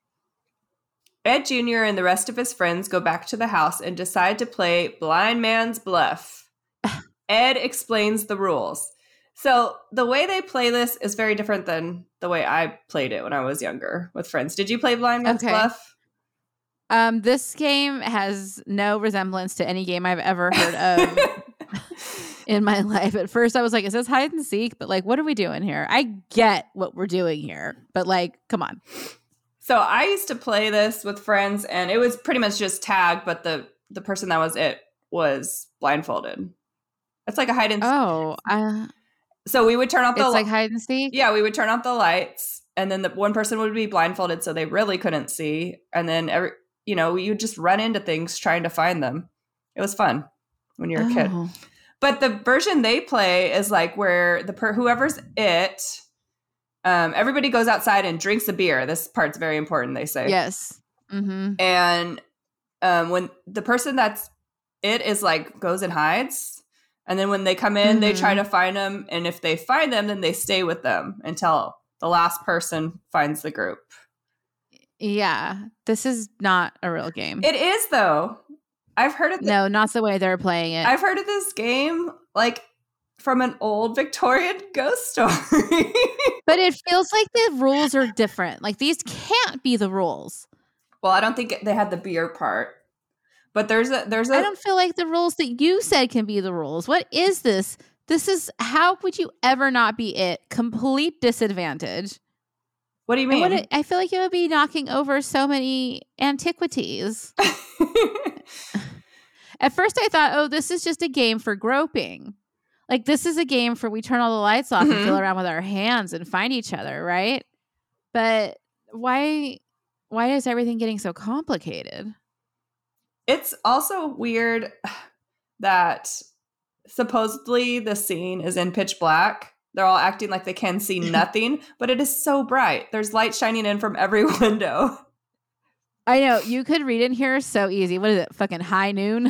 Ed Junior and the rest of his friends go back to the house and decide to play Blind Man's Bluff. Ed explains the rules. So the way they play this is very different than the way I played it when I was younger with friends. Did you play Blind Man's okay. Bluff? Um, this game has no resemblance to any game I've ever heard of in my life. At first I was like, is this hide and seek? But like, what are we doing here? I get what we're doing here, but like, come on. So I used to play this with friends and it was pretty much just tag, but the, the person that was it was blindfolded. It's like a hide and seek. Oh, uh, so we would turn off the it's li- like hide and seek? Yeah, we would turn off the lights and then the one person would be blindfolded so they really couldn't see. And then every, you know, you just run into things trying to find them. It was fun when you're a oh. kid. But the version they play is like where the per- whoever's it, um, everybody goes outside and drinks a beer. This part's very important, they say. Yes. Mm-hmm. And um, when the person that's it is like goes and hides. And then when they come in, mm-hmm. they try to find them. And if they find them, then they stay with them until the last person finds the group. Yeah. This is not a real game. It is, though. I've heard of this. No, not the way they're playing it. I've heard of this game like from an old Victorian ghost story. But it feels like the rules are different. Like these can't be the rules. Well, I don't think they had the beer part. But there's a there's a I don't feel like the rules that you said can be the rules. What is this? This is how would you ever not be it? Complete disadvantage. What do you mean? It, I feel like it would be knocking over so many antiquities. At first I thought, oh, this is just a game for groping. Like this is a game for we turn all the lights off mm-hmm. and feel around with our hands and find each other, right? But why why is everything getting so complicated? It's also weird that supposedly the scene is in pitch black They're all acting like they can see nothing, but it is so bright. There's light shining in from every window. I know. You could read in here so easy. What is it? Fucking high noon?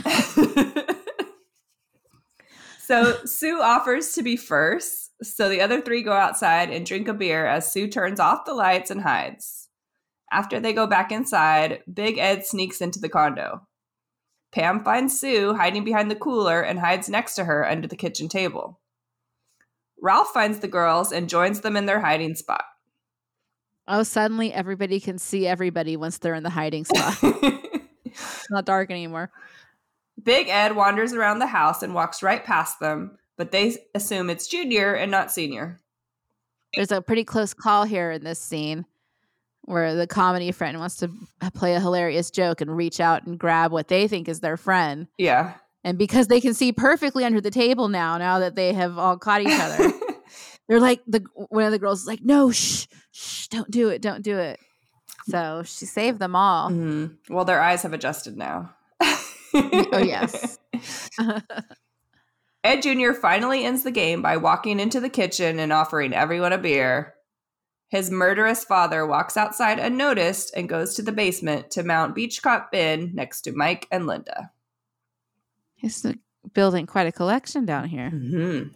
So Sue offers to be first. So the other three go outside and drink a beer as Sue turns off the lights and hides. After they go back inside, Big Ed sneaks into the condo. Pam finds Sue hiding behind the cooler and hides next to her under the kitchen table. Ralph finds the girls and joins them in their hiding spot. Oh, suddenly everybody can see everybody once they're in the hiding spot. It's not dark anymore. Big Ed wanders around the house and walks right past them, but they assume it's Junior and not Senior. There's a pretty close call here in this scene where the comedy friend wants to play a hilarious joke and reach out and grab what they think is their friend. Yeah. And because they can see perfectly under the table now, now that they have all caught each other, they're like, the one of the girls is like, no, shh, shh, don't do it, don't do it. So she saved them all. Mm-hmm. Well, their eyes have adjusted now. Oh, yes. Ed Junior finally ends the game by walking into the kitchen and offering everyone a beer. His murderous father walks outside unnoticed and goes to the basement to mount Beachcop Ben next to Mike and Linda. He's building quite a collection down here. Mm-hmm.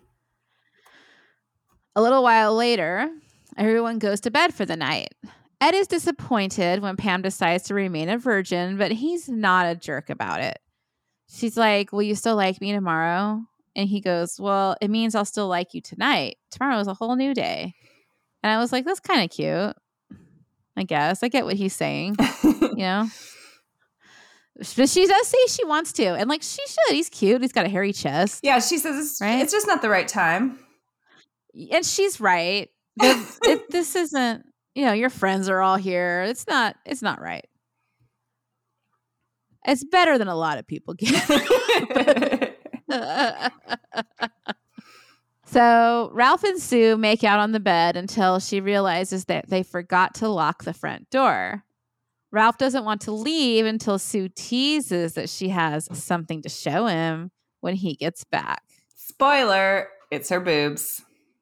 A little while later, everyone goes to bed for the night. Ed is disappointed when Pam decides to remain a virgin, but he's not a jerk about it. She's like, will you still like me tomorrow? And he goes, well, it means I'll still like you tonight. Tomorrow is a whole new day. And I was like, that's kind of cute. I guess. I get what he's saying. You know? But she does say she wants to. And like, she should. He's cute. He's got a hairy chest. Yeah, she says it's, right? It's just not the right time. And she's right. But it, this isn't, you know, your friends are all here. It's not, it's not right. It's better than a lot of people get. So Ralph and Sue make out on the bed until she realizes that they forgot to lock the front door. Ralph doesn't want to leave until Sue teases that she has something to show him when he gets back. Spoiler, it's her boobs.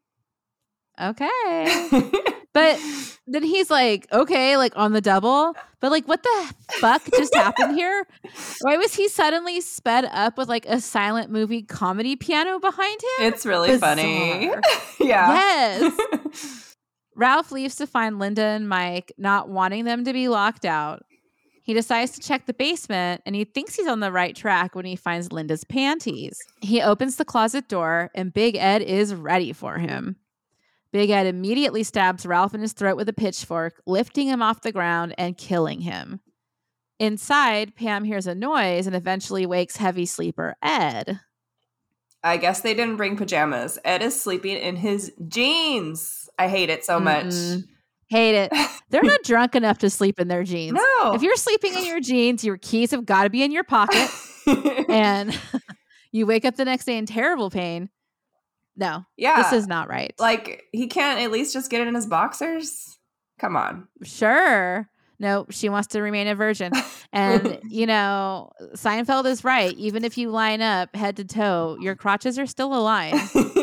Okay. But then he's like, okay, like on the double. But like, what the fuck just happened here? Why was he suddenly sped up with like a silent movie comedy piano behind him? It's really Bizarre. Funny. Yeah. Yes. Ralph leaves to find Linda and Mike, not wanting them to be locked out. He decides to check the basement, and he thinks he's on the right track when he finds Linda's panties. He opens the closet door, and Big Ed is ready for him. Big Ed immediately stabs Ralph in his throat with a pitchfork, lifting him off the ground and killing him. Inside, Pam hears a noise and eventually wakes heavy sleeper Ed. I guess they didn't bring pajamas. Ed is sleeping in his jeans. I hate it so much. Mm-mm. Hate it. They're not drunk enough to sleep in their jeans. No. If you're sleeping in your jeans, your keys have got to be in your pocket. And you wake up the next day in terrible pain. No. Yeah. This is not right. Like, he can't at least just get it in his boxers? Come on. Sure. No, she wants to remain a virgin. And, you know, Seinfeld is right. Even if you line up head to toe, your crotches are still aligned.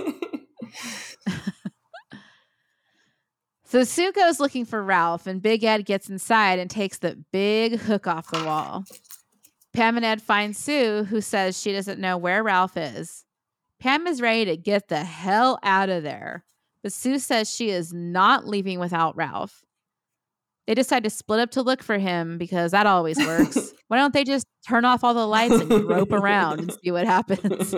So Sue goes looking for Ralph, and Big Ed gets inside and takes the big hook off the wall. Pam and Ed find Sue, who says she doesn't know where Ralph is. Pam is ready to get the hell out of there, but Sue says she is not leaving without Ralph. They decide to split up to look for him because that always works. Why don't they just turn off all the lights and grope around and see what happens?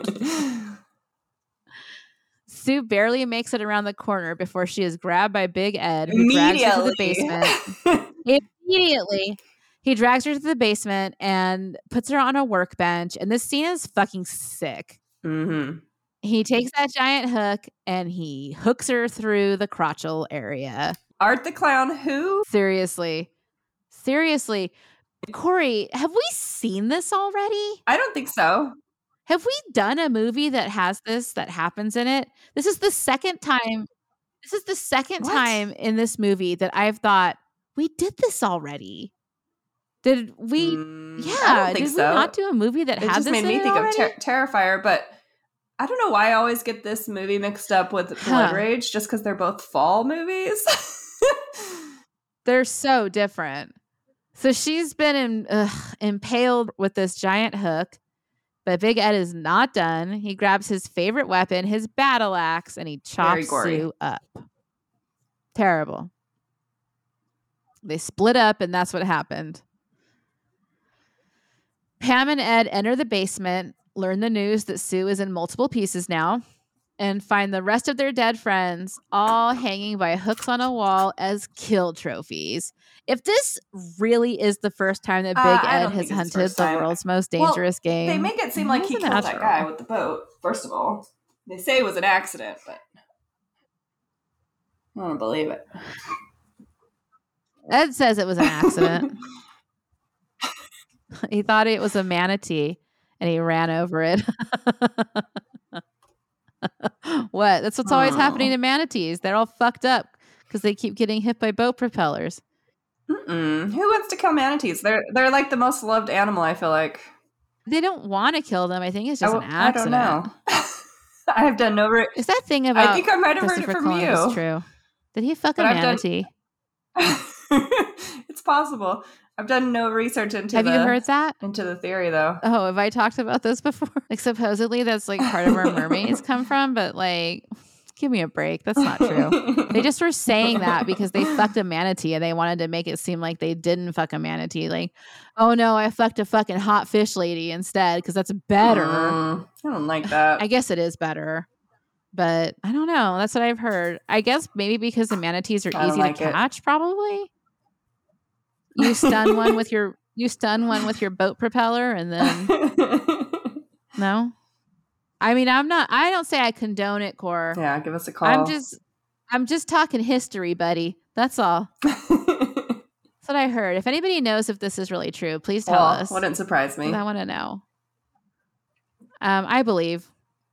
Sue barely makes it around the corner before she is grabbed by Big Ed, who drags her to the basement. Immediately, he drags her to the basement and puts her on a workbench. And this scene is fucking sick. Mm-hmm. He takes that giant hook and he hooks her through the crotchal area. Art the Clown who? Seriously. Seriously. Corey, have we seen this already? I don't think so. Have we done a movie that has this, that happens in it? This is the second time. This is the second What? time in this movie that I've thought, we did this already. Did we? Mm, yeah. I don't think did so. we not do a movie that it had just this made in me it think already? of ter- Terrifier, but I don't know why I always get this movie mixed up with Blood Huh. Rage, just because they're both fall movies. They're so different. So she's been in, ugh, impaled with this giant hook, but Big Ed is not done. He grabs his favorite weapon, his battle axe, and he Very chops gory. Sue up. Terrible. They split up, and that's what happened. Pam and Ed enter the basement, learn the news that Sue is in multiple pieces now, and find the rest of their dead friends all hanging by hooks on a wall as kill trophies. If this really is the first time that Big Uh, I Ed don't has think it's the hunted first the time. world's most Well, dangerous game, They make it seem like he's he a killed that natural. guy with the boat, first of all. They say it was an accident, but I don't believe it. Ed says it was an accident. He thought it was a manatee, and he ran over it. What? That's what's always Oh. happening to manatees. They're all fucked up because they keep getting hit by boat propellers. Mm-mm. Who wants to kill manatees? They're they're like the most loved animal, I feel like. They don't want to kill them. I think it's I, just w- an I accident. don't know. I have done no... Re- Is that thing about I think I might have heard it Christopher from Columbus you. true? Did he fuck But a I've done- manatee? It's possible. I've done no research into Have the you heard that? into the theory, though. Oh, have I talked about this before? Like, supposedly that's like part of where mermaids come from, but like, give me a break. That's not true. They just were saying that because they fucked a manatee and they wanted to make it seem like they didn't fuck a manatee. Like, oh no, I fucked a fucking hot fish lady instead because that's better. Mm, I don't like that. I guess it is better, but I don't know. That's what I've heard. I guess maybe because the manatees are I don't easy like to it. catch, probably. You stun one with your you stun one with your boat propeller and then no. I mean, I'm not I don't say I condone it, Core. Yeah, give us a call. I'm just I'm just talking history, buddy. That's all. That's what I heard. If anybody knows if this is really true, please tell well, us. wouldn't surprise me. 'Cause I want to know. Um, I believe.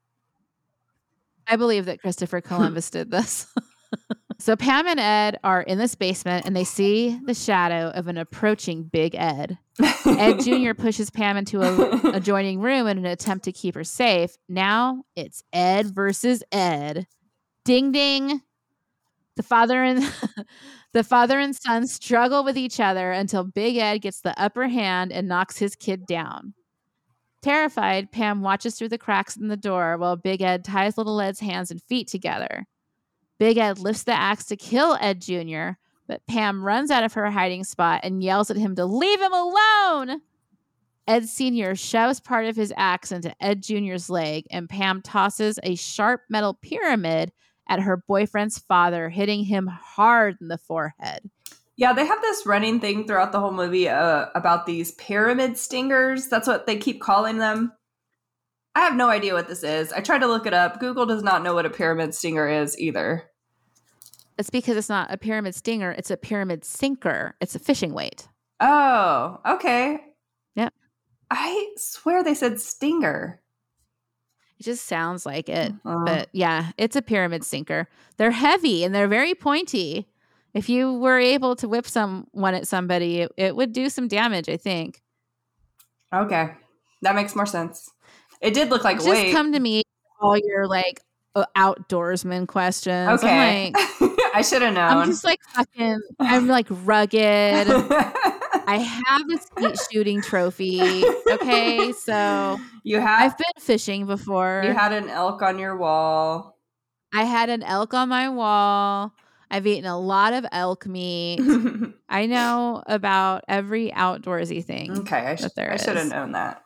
I believe that Christopher Columbus did this. So Pam and Ed are in this basement and they see the shadow of an approaching Big Ed. Ed Junior pushes Pam into a adjoining room in an attempt to keep her safe. Now it's Ed versus Ed. Ding ding. The father and the father and son struggle with each other until Big Ed gets the upper hand and knocks his kid down. Terrified, Pam watches through the cracks in the door while Big Ed ties little Ed's hands and feet together. Big Ed lifts the axe to kill Ed Junior, but Pam runs out of her hiding spot and yells at him to leave him alone. Ed Senior shoves part of his axe into Ed Junior's leg, and Pam tosses a sharp metal pyramid at her boyfriend's father, hitting him hard in the forehead. Yeah, they have this running thing throughout the whole movie uh, about these pyramid stingers. That's what they keep calling them. I have no idea what this is. I tried to look it up. Google does not know what a pyramid stinger is either. It's because it's not a pyramid stinger. It's a pyramid sinker. It's a fishing weight. Oh, okay. Yep. I swear they said stinger. It just sounds like it. Uh, But yeah, it's a pyramid sinker. They're heavy and they're very pointy. If you were able to whip someone at somebody, it, it would do some damage, I think. Okay. That makes more sense. It did look like Just weight. come to me with all your like uh, outdoorsman questions. Okay. I'm like, I should have known. I'm just like fucking, I'm like rugged. I have a skeet shooting trophy. Okay. So you had I've been fishing before. you had an elk on your wall. I had an elk on my wall. I've eaten a lot of elk meat. I know about every outdoorsy thing. Okay, I, sh- that there I should have is. known that.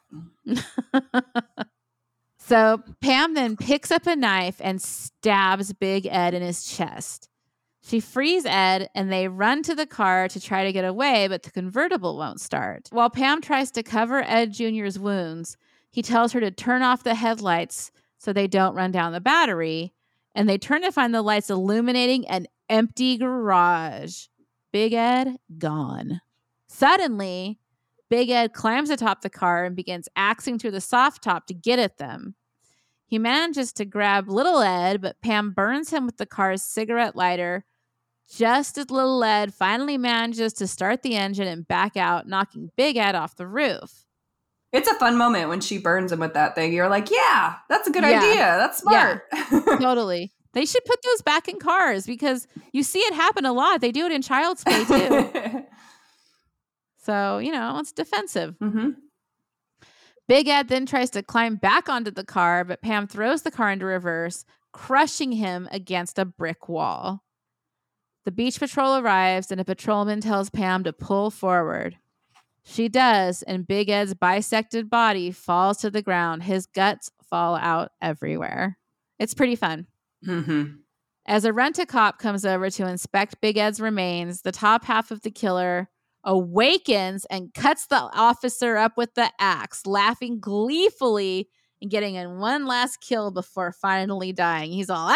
So Pam then picks up a knife and stabs Big Ed in his chest. She frees Ed and they run to the car to try to get away, but the convertible won't start. While Pam tries to cover Ed Junior's wounds, he tells her to turn off the headlights so they don't run down the battery, and they turn to find the lights illuminating an empty garage. Big Ed gone. Suddenly, Big Ed climbs atop the car and begins axing through the soft top to get at them. He manages to grab little Ed, but Pam burns him with the car's cigarette lighter just as little Ed finally manages to start the engine and back out, knocking Big Ed off the roof. It's a fun moment when she burns him with that thing. You're like, yeah, that's a good Yeah. idea. That's smart. Yeah. Totally. They should put those back in cars because you see it happen a lot. They do it in Child's Play too. So, you know, it's defensive. Mm-hmm. Big Ed then tries to climb back onto the car, but Pam throws the car into reverse, crushing him against a brick wall. The beach patrol arrives and a patrolman tells Pam to pull forward. She does, and Big Ed's bisected body falls to the ground. His guts fall out everywhere. It's pretty fun. Mm-hmm. As a rent-a-cop comes over to inspect Big Ed's remains, the top half of the killer awakens and cuts the officer up with the axe, laughing gleefully and getting in one last kill before finally dying. He's all,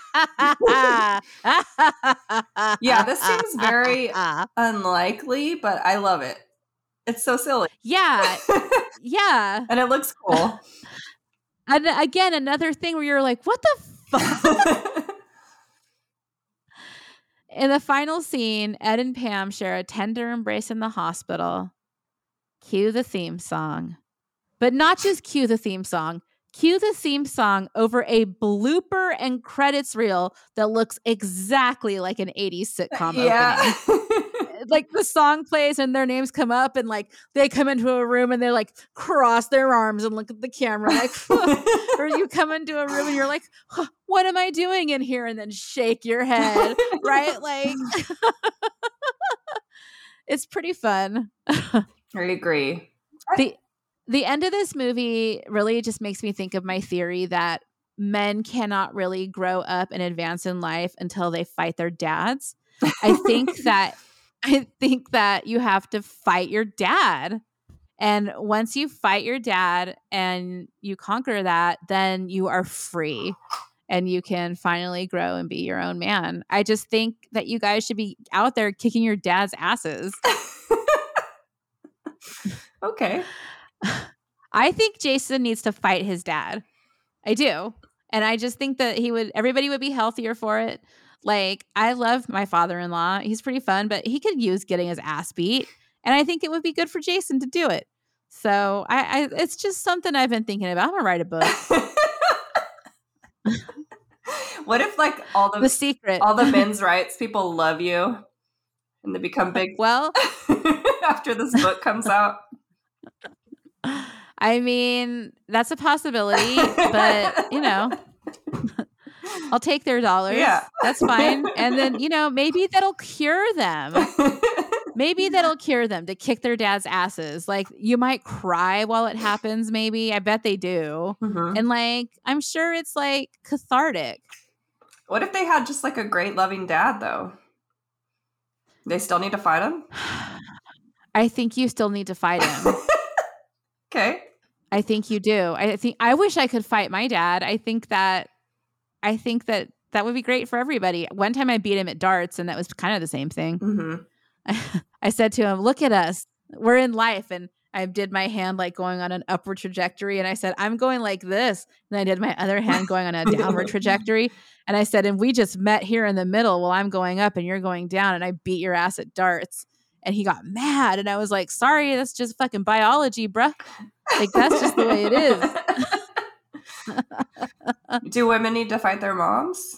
yeah, this seems very unlikely, but I love it. It's so silly. Yeah. Yeah. And it looks cool. And again, another thing where you're like, what the fuck? In the final scene, Ed and Pam share a tender embrace in the hospital. Cue the theme song. But not just cue the theme song. Cue the theme song over a blooper and credits reel that looks exactly like an eighties sitcom yeah. opening. Like the song plays and their names come up and like they come into a room and they like cross their arms and look at the camera like or you come into a room and you're like, huh, what am I doing in here? And then shake your head, right? Like it's pretty fun. I agree. The the end of this movie really just makes me think of my theory that men cannot really grow up and advance in life until they fight their dads. I think that I think that you have to fight your dad. And once you fight your dad and you conquer that, then you are free and you can finally grow and be your own man. I just think that you guys should be out there kicking your dad's asses. Okay. I think Jason needs to fight his dad. I do. And I just think that he would, everybody would be healthier for it. Like, I love my father-in-law. He's pretty fun, but he could use getting his ass beat. And I think it would be good for Jason to do it. So I, I it's just something I've been thinking about. I'm going to write a book. What if like all the, the secret, all the men's rights people love you and they become big? Well, after this book comes out. I mean, that's a possibility, but you know, I'll take their dollars. Yeah. That's fine. And then, you know, maybe that'll cure them. Maybe that'll cure them to kick their dad's asses. Like, you might cry while it happens, maybe. I bet they do. Mm-hmm. And, like, I'm sure it's, like, cathartic. What if they had just, like, a great loving dad, though? They still need to fight him? I think you still need to fight him. Okay. I think you do. I think I wish I could fight my dad. I think that I think that that would be great for everybody. One time I beat him at darts, and that was kind of the same thing. Mm-hmm. I, I said to him, look at us. We're in life. And I did my hand like going on an upward trajectory. And I said, I'm going like this. And I did my other hand going on a downward trajectory. And I said, and we just met here in the middle while I'm going up and you're going down. And I beat your ass at darts. And he got mad. And I was like, sorry, that's just fucking biology, bruh. Like, that's just the way it is. Do women need to fight their moms?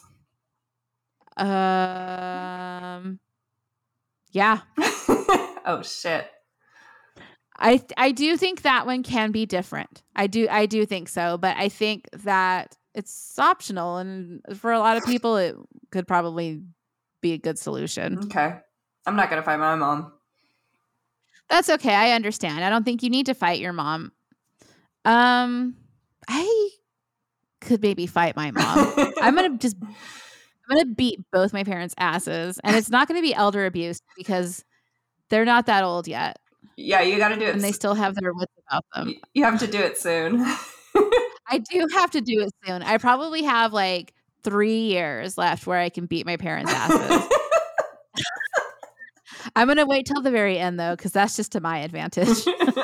Um, yeah. Oh, shit. I I do think that one can be different. I do I do think so, but I think that it's optional, and for a lot of people, it could probably be a good solution. Okay, I'm not gonna fight my mom. That's okay. I understand. I don't think you need to fight your mom. Um, I could maybe fight my mom. I'm gonna just I'm gonna beat both my parents' asses, and it's not gonna be elder abuse because they're not that old yet. Yeah, you got to do it. And they still have their wits about them. You have to do it soon. I do have to do it soon. I probably have like three years left where I can beat my parents' asses. I'm going to wait till the very end, though, because that's just to my advantage.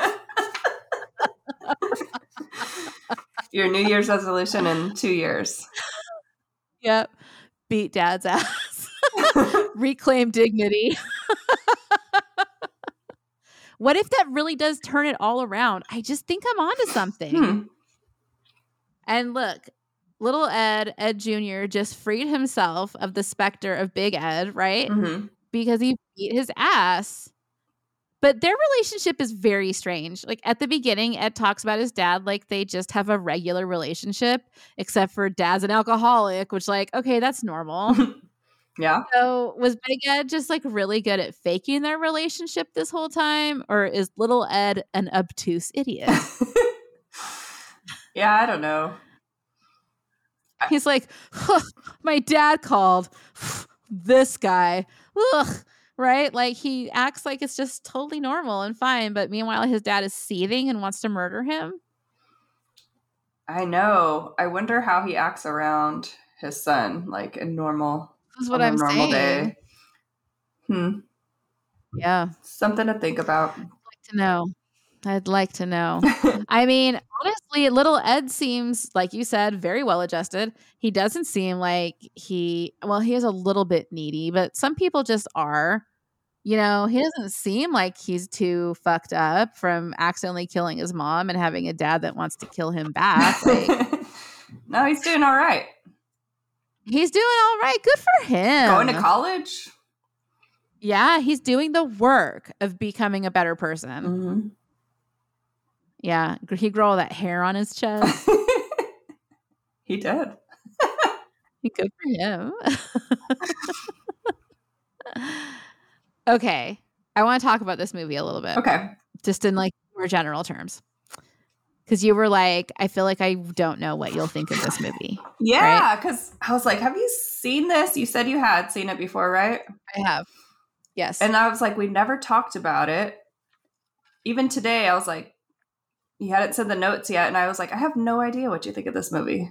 Your New Year's resolution in two years. Yep. Beat dad's ass. Reclaim dignity. what if that really does turn it all around? I just think I'm onto something. Hmm. And look, little Ed, Ed Junior just freed himself of the specter of Big Ed, right? Mm-hmm. Because he beat his ass. But their relationship is very strange. Like at the beginning, Ed talks about his dad like they just have a regular relationship, except for dad's an alcoholic, which like, okay, that's normal. Yeah. So was Big Ed just like really good at faking their relationship this whole time? Or is little Ed an obtuse idiot? Yeah, I don't know. He's like, huh, my dad called this guy. Ugh. Right? Like he acts like it's just totally normal and fine. But meanwhile, his dad is seething and wants to murder him. I know. I wonder how he acts around his son, like in normal, That's what on a I'm normal saying. day. Hmm. Yeah. Something to think about. I'd like to know. I'd like to know. I mean, honestly, little Ed seems, like you said, very well adjusted. He doesn't seem like he, well, he is a little bit needy, but some people just are. You know, he doesn't seem like he's too fucked up from accidentally killing his mom and having a dad that wants to kill him back. Like, no, he's doing all right. He's doing all right. Good for him. Going to college. Yeah, he's doing the work of becoming a better person. Mm-hmm. Yeah, he grew all that hair on his chest. He did. Good for him. Okay, I want to talk about this movie a little bit. Okay. Just in like more general terms. Because you were like, I feel like I don't know what you'll think of this movie. Yeah, because right? I was like, have you seen this? You said you had seen it before, right? I have. Yes. And I was like, we never talked about it. Even today, I was like, you hadn't sent the notes yet. And I was like, I have no idea what you think of this movie.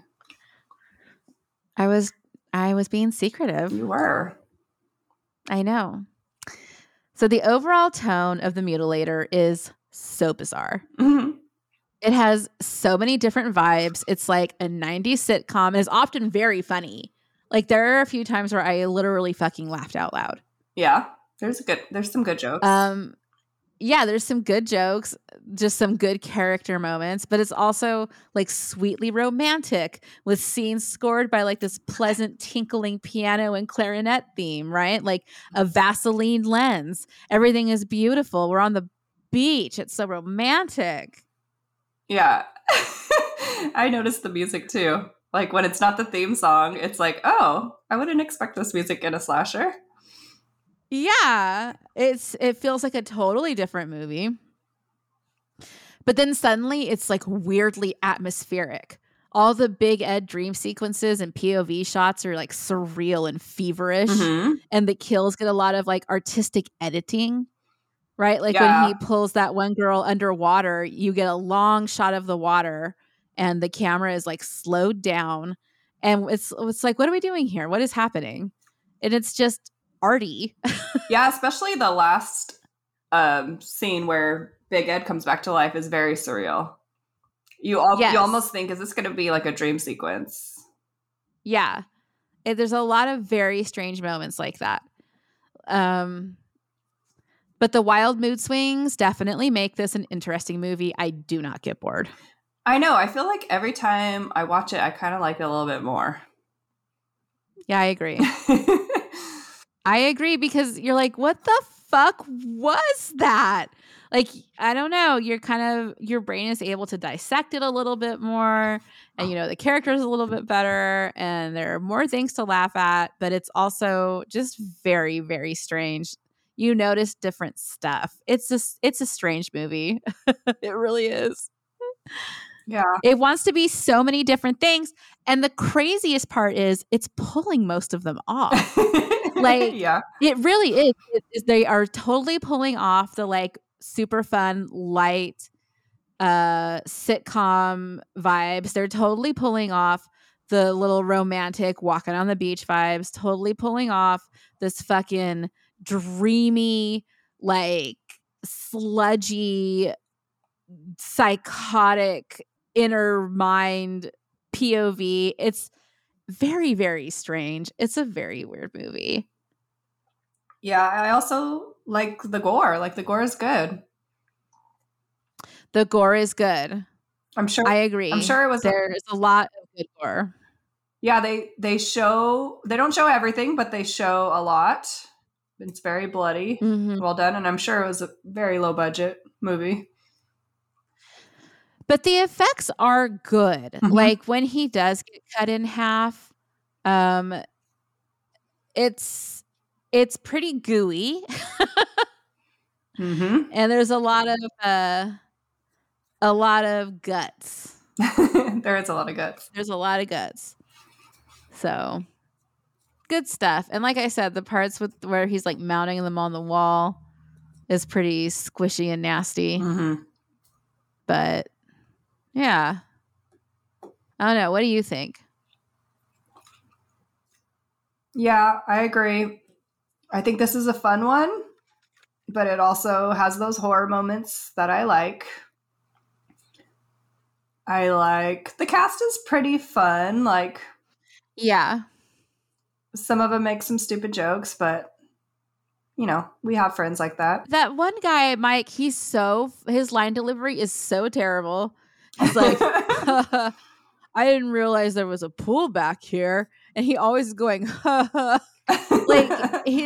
I was, I was being secretive. You were. I know. So the overall tone of The Mutilator is so bizarre. Mm-hmm. It has so many different vibes. It's like a nineties sitcom and it's often very funny. Like there are a few times where I literally fucking laughed out loud. Yeah. There's a good there's some good jokes. Um yeah, there's some good jokes, just some good character moments, but it's also like sweetly romantic with scenes scored by like this pleasant tinkling piano and clarinet theme, right? Like a Vaseline lens. Everything is beautiful. We're on the beach. It's so romantic. Yeah. I noticed the music too. Like when it's not the theme song, it's like, oh, I wouldn't expect this music in a slasher. Yeah, it's it feels like a totally different movie. But then suddenly it's like weirdly atmospheric. All the Big Ed dream sequences and P O V shots are like surreal and feverish. Mm-hmm. And the kills get a lot of like artistic editing, right? Like yeah. when he pulls that one girl underwater, you get a long shot of the water and the camera is like slowed down. And it's it's like, what are we doing here? What is happening? And it's just arty. Yeah, especially the last um, scene where Big Ed comes back to life is very surreal. You all, yes. you almost think, is this going to be like a dream sequence? Yeah. It, there's a lot of very strange moments like that. Um, but the wild mood swings definitely make this an interesting movie. I do not get bored. I know. I feel like every time I watch it, I kind of like it a little bit more. Yeah, I agree. I agree because you're like, what the fuck was that? Like, I don't know. You're kind of, your brain is able to dissect it a little bit more. And, you know, the characters a little bit better. And there are more things to laugh at. But it's also just very, very strange. You notice different stuff. It's just, it's a strange movie. It really is. Yeah. It wants to be so many different things. And the craziest part is it's pulling most of them off. Like, yeah. It really is. It, it, they are totally pulling off the like super fun, light uh, sitcom vibes. They're totally pulling off the little romantic walking on the beach vibes, totally pulling off this fucking dreamy, like sludgy, psychotic inner mind P O V. It's very, very strange. It's a very weird movie. Yeah, I also like the gore. Like the gore is good. The gore is good. I'm sure. I agree. I'm sure it was. There's a lot of good gore. Yeah, they they show they don't show everything, but they show a lot. It's very bloody, mm-hmm. well done, and I'm sure it was a very low budget movie. But the effects are good. Mm-hmm. Like when he does get cut in half, um, it's it's pretty gooey, mm-hmm. and there's a lot of uh, a lot of guts. There is a lot of guts. There's a lot of guts. So good stuff. And like I said, the parts with where he's like mounting them on the wall is pretty squishy and nasty. Mm-hmm. But yeah, I don't know. What do you think? Yeah, I agree. I think this is a fun one, but it also has those horror moments that I like. I like the cast is pretty fun. Like, yeah, some of them make some stupid jokes, but you know, we have friends like that. That one guy, Mike, he's so his line delivery is so terrible. He's like, I didn't realize there was a pool back here, and he always is going, like he.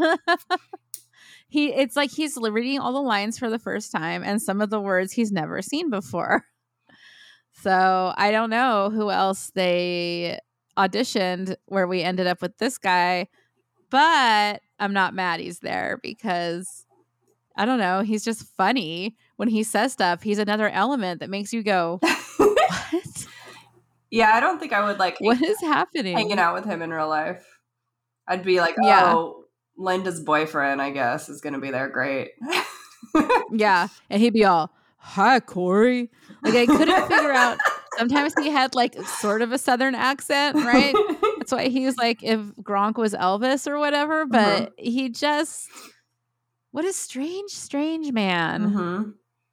He, it's like he's reading all the lines for the first time and some of the words he's never seen before. So I don't know who else they auditioned where we ended up with this guy, but I'm not mad he's there because I don't know. He's just funny when he says stuff. He's another element that makes you go, what? Yeah, I don't think I would like what hang- is happening hanging out with him in real life. I'd be like, yeah. oh, Linda's boyfriend, I guess, is going to be there. Great. Yeah. And he'd be all, hi, Corey. Like, I couldn't figure out. Sometimes he had like sort of a Southern accent, right? That's why he was like, if Gronk was Elvis or whatever, but mm-hmm. he just, what a strange, strange man. Mm-hmm.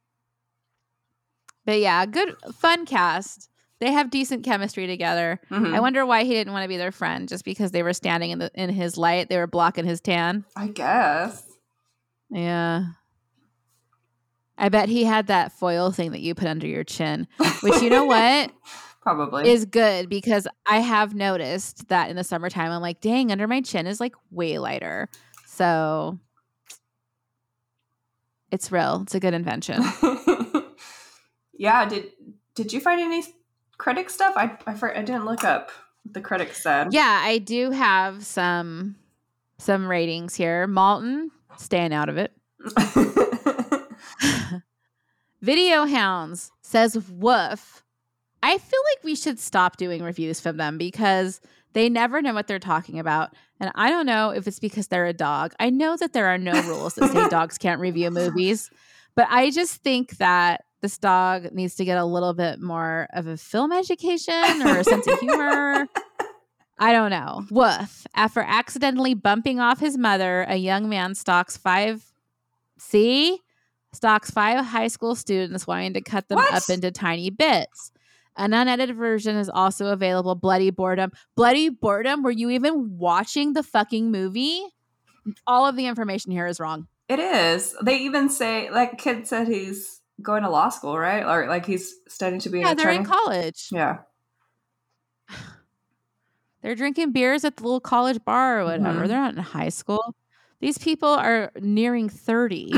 But yeah, good, fun cast. They have decent chemistry together. Mm-hmm. I wonder why he didn't want to be their friend, just because they were standing in the in his light. They were blocking his tan. I guess. Yeah. I bet he had that foil thing that you put under your chin, which, you know what? Probably. Is good because I have noticed that in the summertime, I'm like, dang, under my chin is like way lighter. So it's real. It's a good invention. Yeah. Did Did you find any critic stuff? I, I I didn't look up what the critics said. Yeah, I do have some some ratings here. Malton, staying out of it. Video Hounds says woof. I feel like we should stop doing reviews from them because they never know what they're talking about. And I don't know if it's because they're a dog. I know that there are no rules that say dogs can't review movies, but I just think that this dog needs to get a little bit more of a film education or a sense of humor. I don't know. Woof. After accidentally bumping off his mother, a young man stalks five... See? Stalks five high school students wanting to cut them what? up into tiny bits. An unedited version is also available. Bloody Boredom. Bloody Boredom? Were you even watching the fucking movie? All of the information here is wrong. It is. They even say, like, kid said he's going to law school, right? Or like he's studying to be yeah, an attorney. Yeah, they're in college. Yeah. They're drinking beers at the little college bar or whatever. Mm-hmm. They're not in high school. These people are nearing thirty.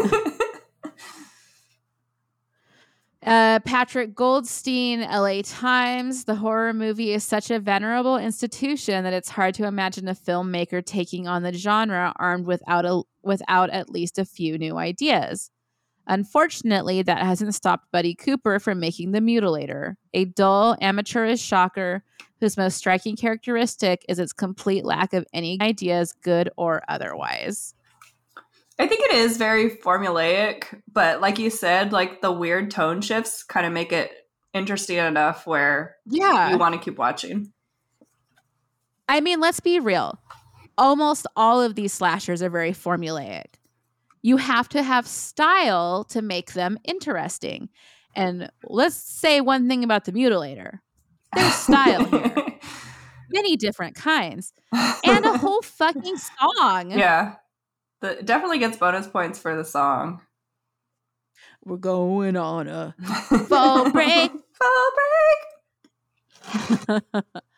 uh, Patrick Goldstein, L A Times. The horror movie is such a venerable institution that it's hard to imagine a filmmaker taking on the genre armed without a, without at least a few new ideas. Unfortunately, that hasn't stopped Buddy Cooper from making The Mutilator, a dull, amateurish shocker whose most striking characteristic is its complete lack of any ideas, good or otherwise. I think it is very formulaic, but like you said, like the weird tone shifts kind of make it interesting enough where yeah. you want to keep watching. I mean, let's be real. Almost all of these slashers are very formulaic. You have to have style to make them interesting. And let's say one thing about The Mutilator. There's style here. Many different kinds. And a whole fucking song. Yeah. The, it definitely gets bonus points for the song. we're going on a fall break. Fall break.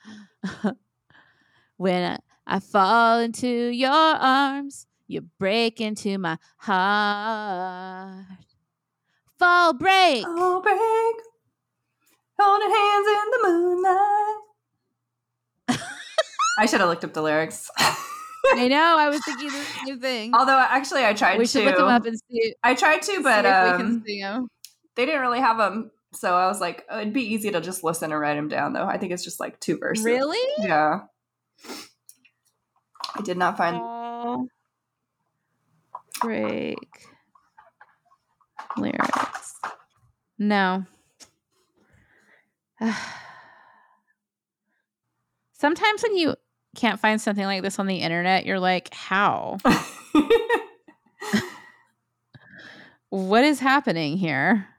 When I, I fall into your arms, you break into my heart. Fall break. Fall break. Holding hands in the moonlight. I should have looked up the lyrics. I know. I was thinking the same thing. Although, actually, I tried we to. should look them up and see. I tried to, but see if um, we can sing them. They didn't really have them. So I was like, oh, it'd be easy to just listen and write them down, though. I think it's just like two verses. Really? Yeah. I did not find. Fall break lyrics. No. Sometimes when you can't find something like this on the internet, you're like, how? What is happening here?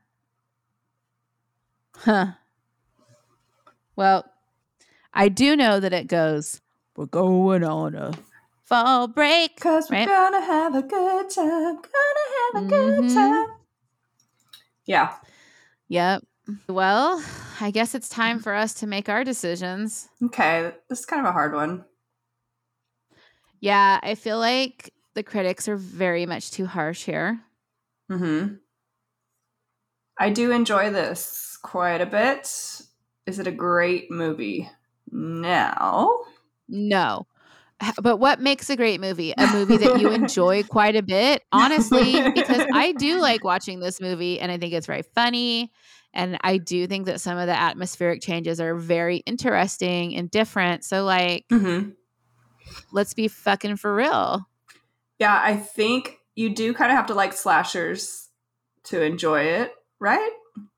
Huh. Well, I do know that it goes, we're going on a fall break. Because we're right? gonna have a good time. Gonna have a good Mhm. time. Yeah. Yep. Well, I guess it's time for us to make our decisions. Okay. This is kind of a hard one. Yeah, I feel like the critics are very much too harsh here. Mm-hmm. I do enjoy this quite a bit. Is it a great movie? No. No. H- But what makes a great movie? A movie that you enjoy quite a bit, honestly, because I do like watching this movie and I think it's very funny. And I do think that some of the atmospheric changes are very interesting and different. So, like, Mm-hmm. let's be fucking for real. Yeah, I think you do kind of have to like slashers to enjoy it, right?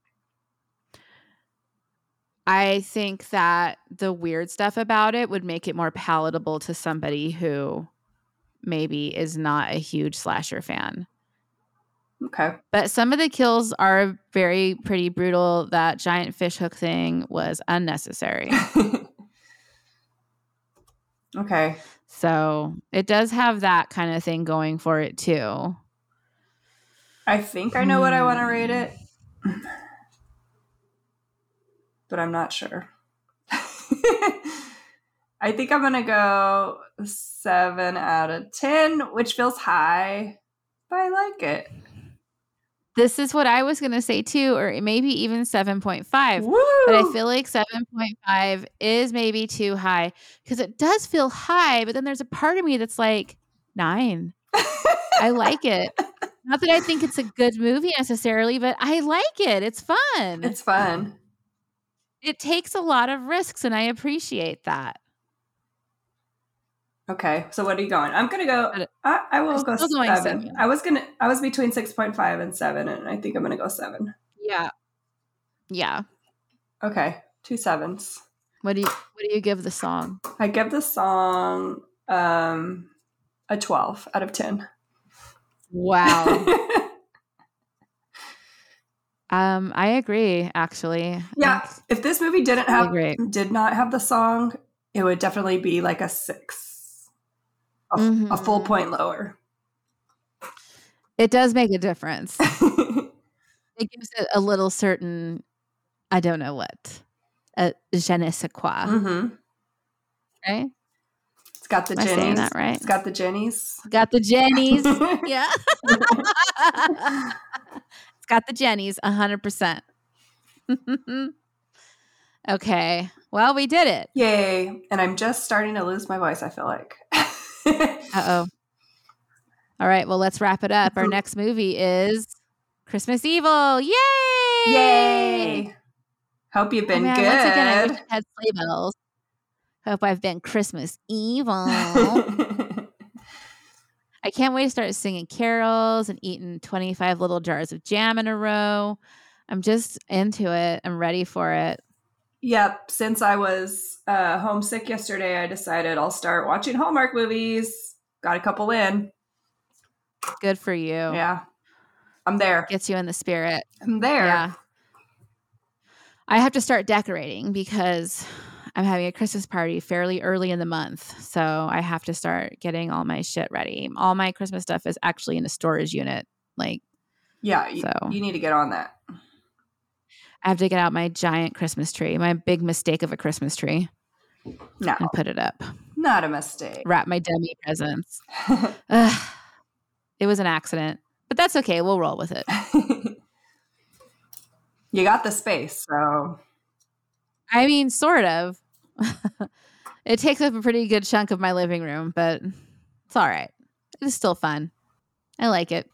I think that the weird stuff about it would make it more palatable to somebody who maybe is not a huge slasher fan. Okay. But some of the kills are very pretty brutal. That giant fishhook thing was unnecessary. Okay. So it does have that kind of thing going for it too. I think I know what I want to Hmm. rate it, but I'm not sure. I think I'm going to go seven out of ten, which feels high, but I like it. This is what I was going to say too, or maybe even seven point five. Woo! But I feel like seven point five is maybe too high because it does feel high, but then there's a part of me that's like nine. I like it. Not that I think it's a good movie necessarily, but I like it. It's fun. It's fun. It takes a lot of risks, and I appreciate that. Okay, so what are you going? I'm gonna go. But I, I will I'm go still seven. going seven. I was gonna. I was between six point five and seven, and I think I'm gonna go seven. Yeah. Yeah. Okay, two sevens. What do you What do you give the song? I give the song um, a twelve out of ten. Wow. um, I agree. Actually, I Yeah, think if this movie didn't really have great. did not have the song, it would definitely be like a six, a, Mhm. a full point lower. It does make a difference. It gives it a little certain, I don't know what, a je ne sais quoi, Mm-hmm. right? It's got the Am I saying Jennies. that right? It's got the Jennies. Got the Jennies. Yeah. It's got the Jennies, one hundred percent. Okay. Well, we did it. Yay! And I'm just starting to lose my voice. I feel like. Uh-oh. All right. Well, let's wrap it up. Our next movie is Christmas Evil. Yay! Yay! Hope you've Oh, been man, good. once again, I wish I had sleigh bells. Hope I've been Christmas evil. I can't wait to start singing carols and eating twenty-five little jars of jam in a row. I'm just into it. I'm ready for it. Yep. Since I was uh, homesick yesterday, I decided I'll start watching Hallmark movies. Got a couple in. Good for you. Yeah. I'm there. Gets you in the spirit. I'm there. Yeah. I have to start decorating because I'm having a Christmas party fairly early in the month. So I have to start getting all my shit ready. All my Christmas stuff is actually in a storage unit. Like, Yeah, you, so you need to get on that. I have to get out my giant Christmas tree, my big mistake of a Christmas tree. No. And put it up. Not a mistake. Wrap my dummy presents. Ugh, it was an accident, but that's okay. We'll roll with it. You got the space, so. I mean, sort of. It takes up a pretty good chunk of my living room, but it's all right. It's still fun. I like it.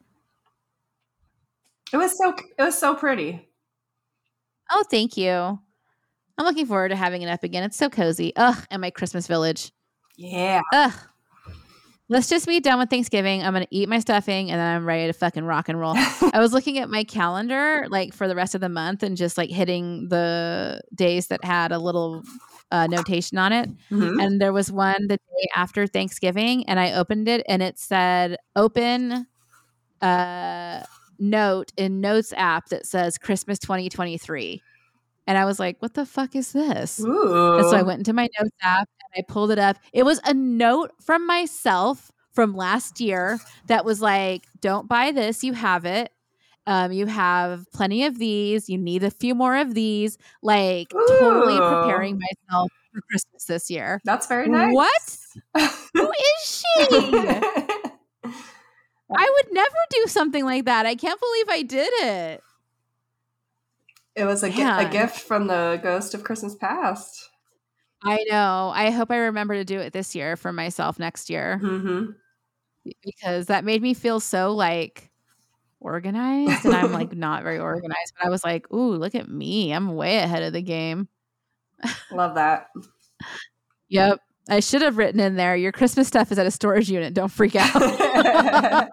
It was so it was so pretty. Oh, thank you. I'm looking forward to having it up again. It's so cozy. Ugh, and my Christmas village. Yeah. Ugh. Let's just be done with Thanksgiving. I'm going to eat my stuffing and then I'm ready to fucking rock and roll. I was looking at my calendar like for the rest of the month and just like hitting the days that had a little uh, notation on it. Mm-hmm. And there was one the day after Thanksgiving and I opened it and it said open uh, note in Notes app that says Christmas twenty twenty-three. And I was like, what the fuck is this? Ooh. And so I went into my Notes app and I pulled it up. It was a note from myself from last year that was like, don't buy this. You have it. Um, you have plenty of these. You need a few more of these. Like Ooh. Totally preparing myself for Christmas this year. That's very nice. What? Who is she? I would never do something like that. I can't believe I did it. It was a, gi- a gift from the ghost of Christmas past. I know. I hope I remember to do it this year for myself next year. Mm-hmm. Because that made me feel so like organized. And I'm like not very organized. But I was like, ooh, look at me. I'm way ahead of the game. Love that. Yep. I should have written in there, your Christmas stuff is at a storage unit. Don't freak out.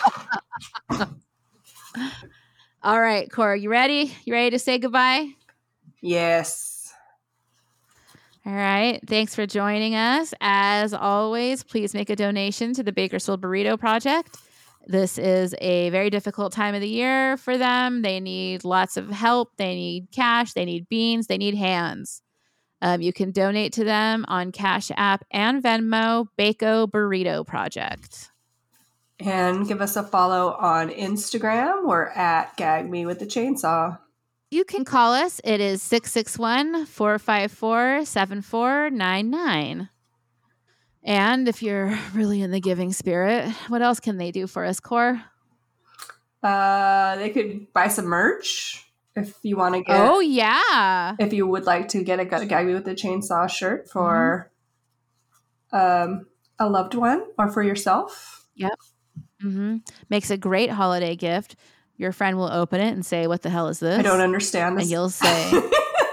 All right, Cora, you ready? You ready to say goodbye? Yes. All right. Thanks for joining us. As always, please make a donation to the Bakersfield Burrito Project. This is a very difficult time of the year for them. They need lots of help. They need cash. They need beans. They need hands. Um, you can donate to them on Cash App and Venmo, Bako Burrito Project. And give us a follow on Instagram. We're at Gag Me with the Chainsaw. You can call us. It is six six one, four five four, seven four nine nine. And if you're really in the giving spirit, what else can they do for us, Core? Uh, they could buy some merch if you want to get. Oh, yeah. If you would like to get a Gag Me with the Chainsaw shirt for mm-hmm. um, a loved one or for yourself. Yep. Mm-hmm. Makes a great holiday gift. Your friend will open it and say, what the hell is this? I don't understand this. And you'll say,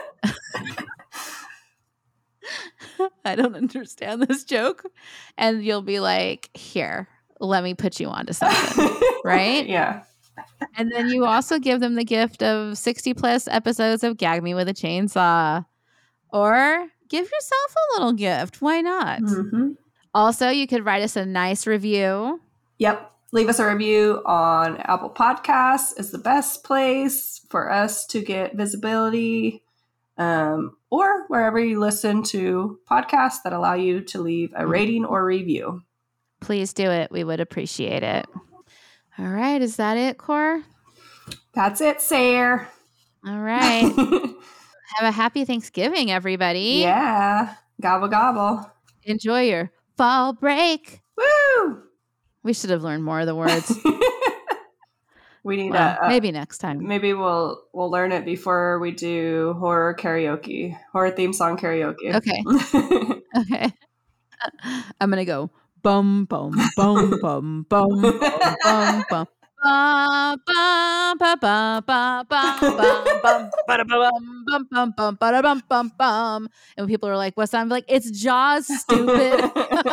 I don't understand this joke. And you'll be like, here, let me put you on to something. Right? Yeah. And then you also give them the gift of sixty plus episodes of Gag Me with a Chainsaw. Or give yourself a little gift. Why not? Mm-hmm. Also, you could write us a nice review. Yep. Leave us a review on Apple Podcasts is the best place for us to get visibility, um, or wherever you listen to podcasts that allow you to leave a rating or review. Please do it. We would appreciate it. All right. Is that it, Cor? That's it, Sarah. All right. Have a happy Thanksgiving, everybody. Yeah. Gobble, gobble. Enjoy your fall break. Woo! We should have learned more of the words. We need well, a, a maybe next time. Maybe we'll we'll learn it before we do horror karaoke, horror theme song karaoke. Okay. Okay. I'm gonna go bum bum bum bum bum bum bum bum. Ba ba ba ba ba ba bum bum bum bum bum bum bum bum. And when people are like, "What's that?" I'm like, "It's Jaws, stupid."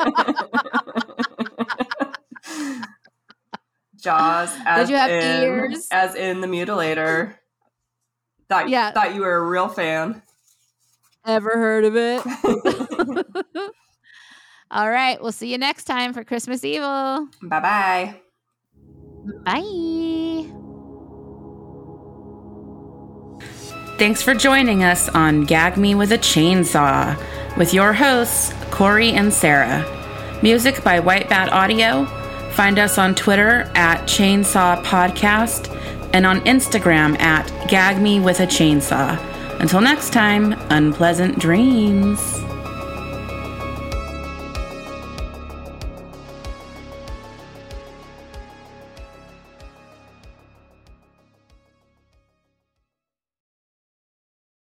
Jaws, as Did you have in, ears? As in the Mutilator. Thought, yeah. Thought you were a real fan. Ever heard of it? All right. We'll see you next time for Christmas Evil. Bye-bye. Bye. Thanks for joining us on Gag Me with a Chainsaw with your hosts, Corey and Sarah. Music by White Bat Audio. Find us on Twitter at Chainsaw Podcast. and on Instagram at Gag Me With A Chainsaw. Until next time, unpleasant dreams.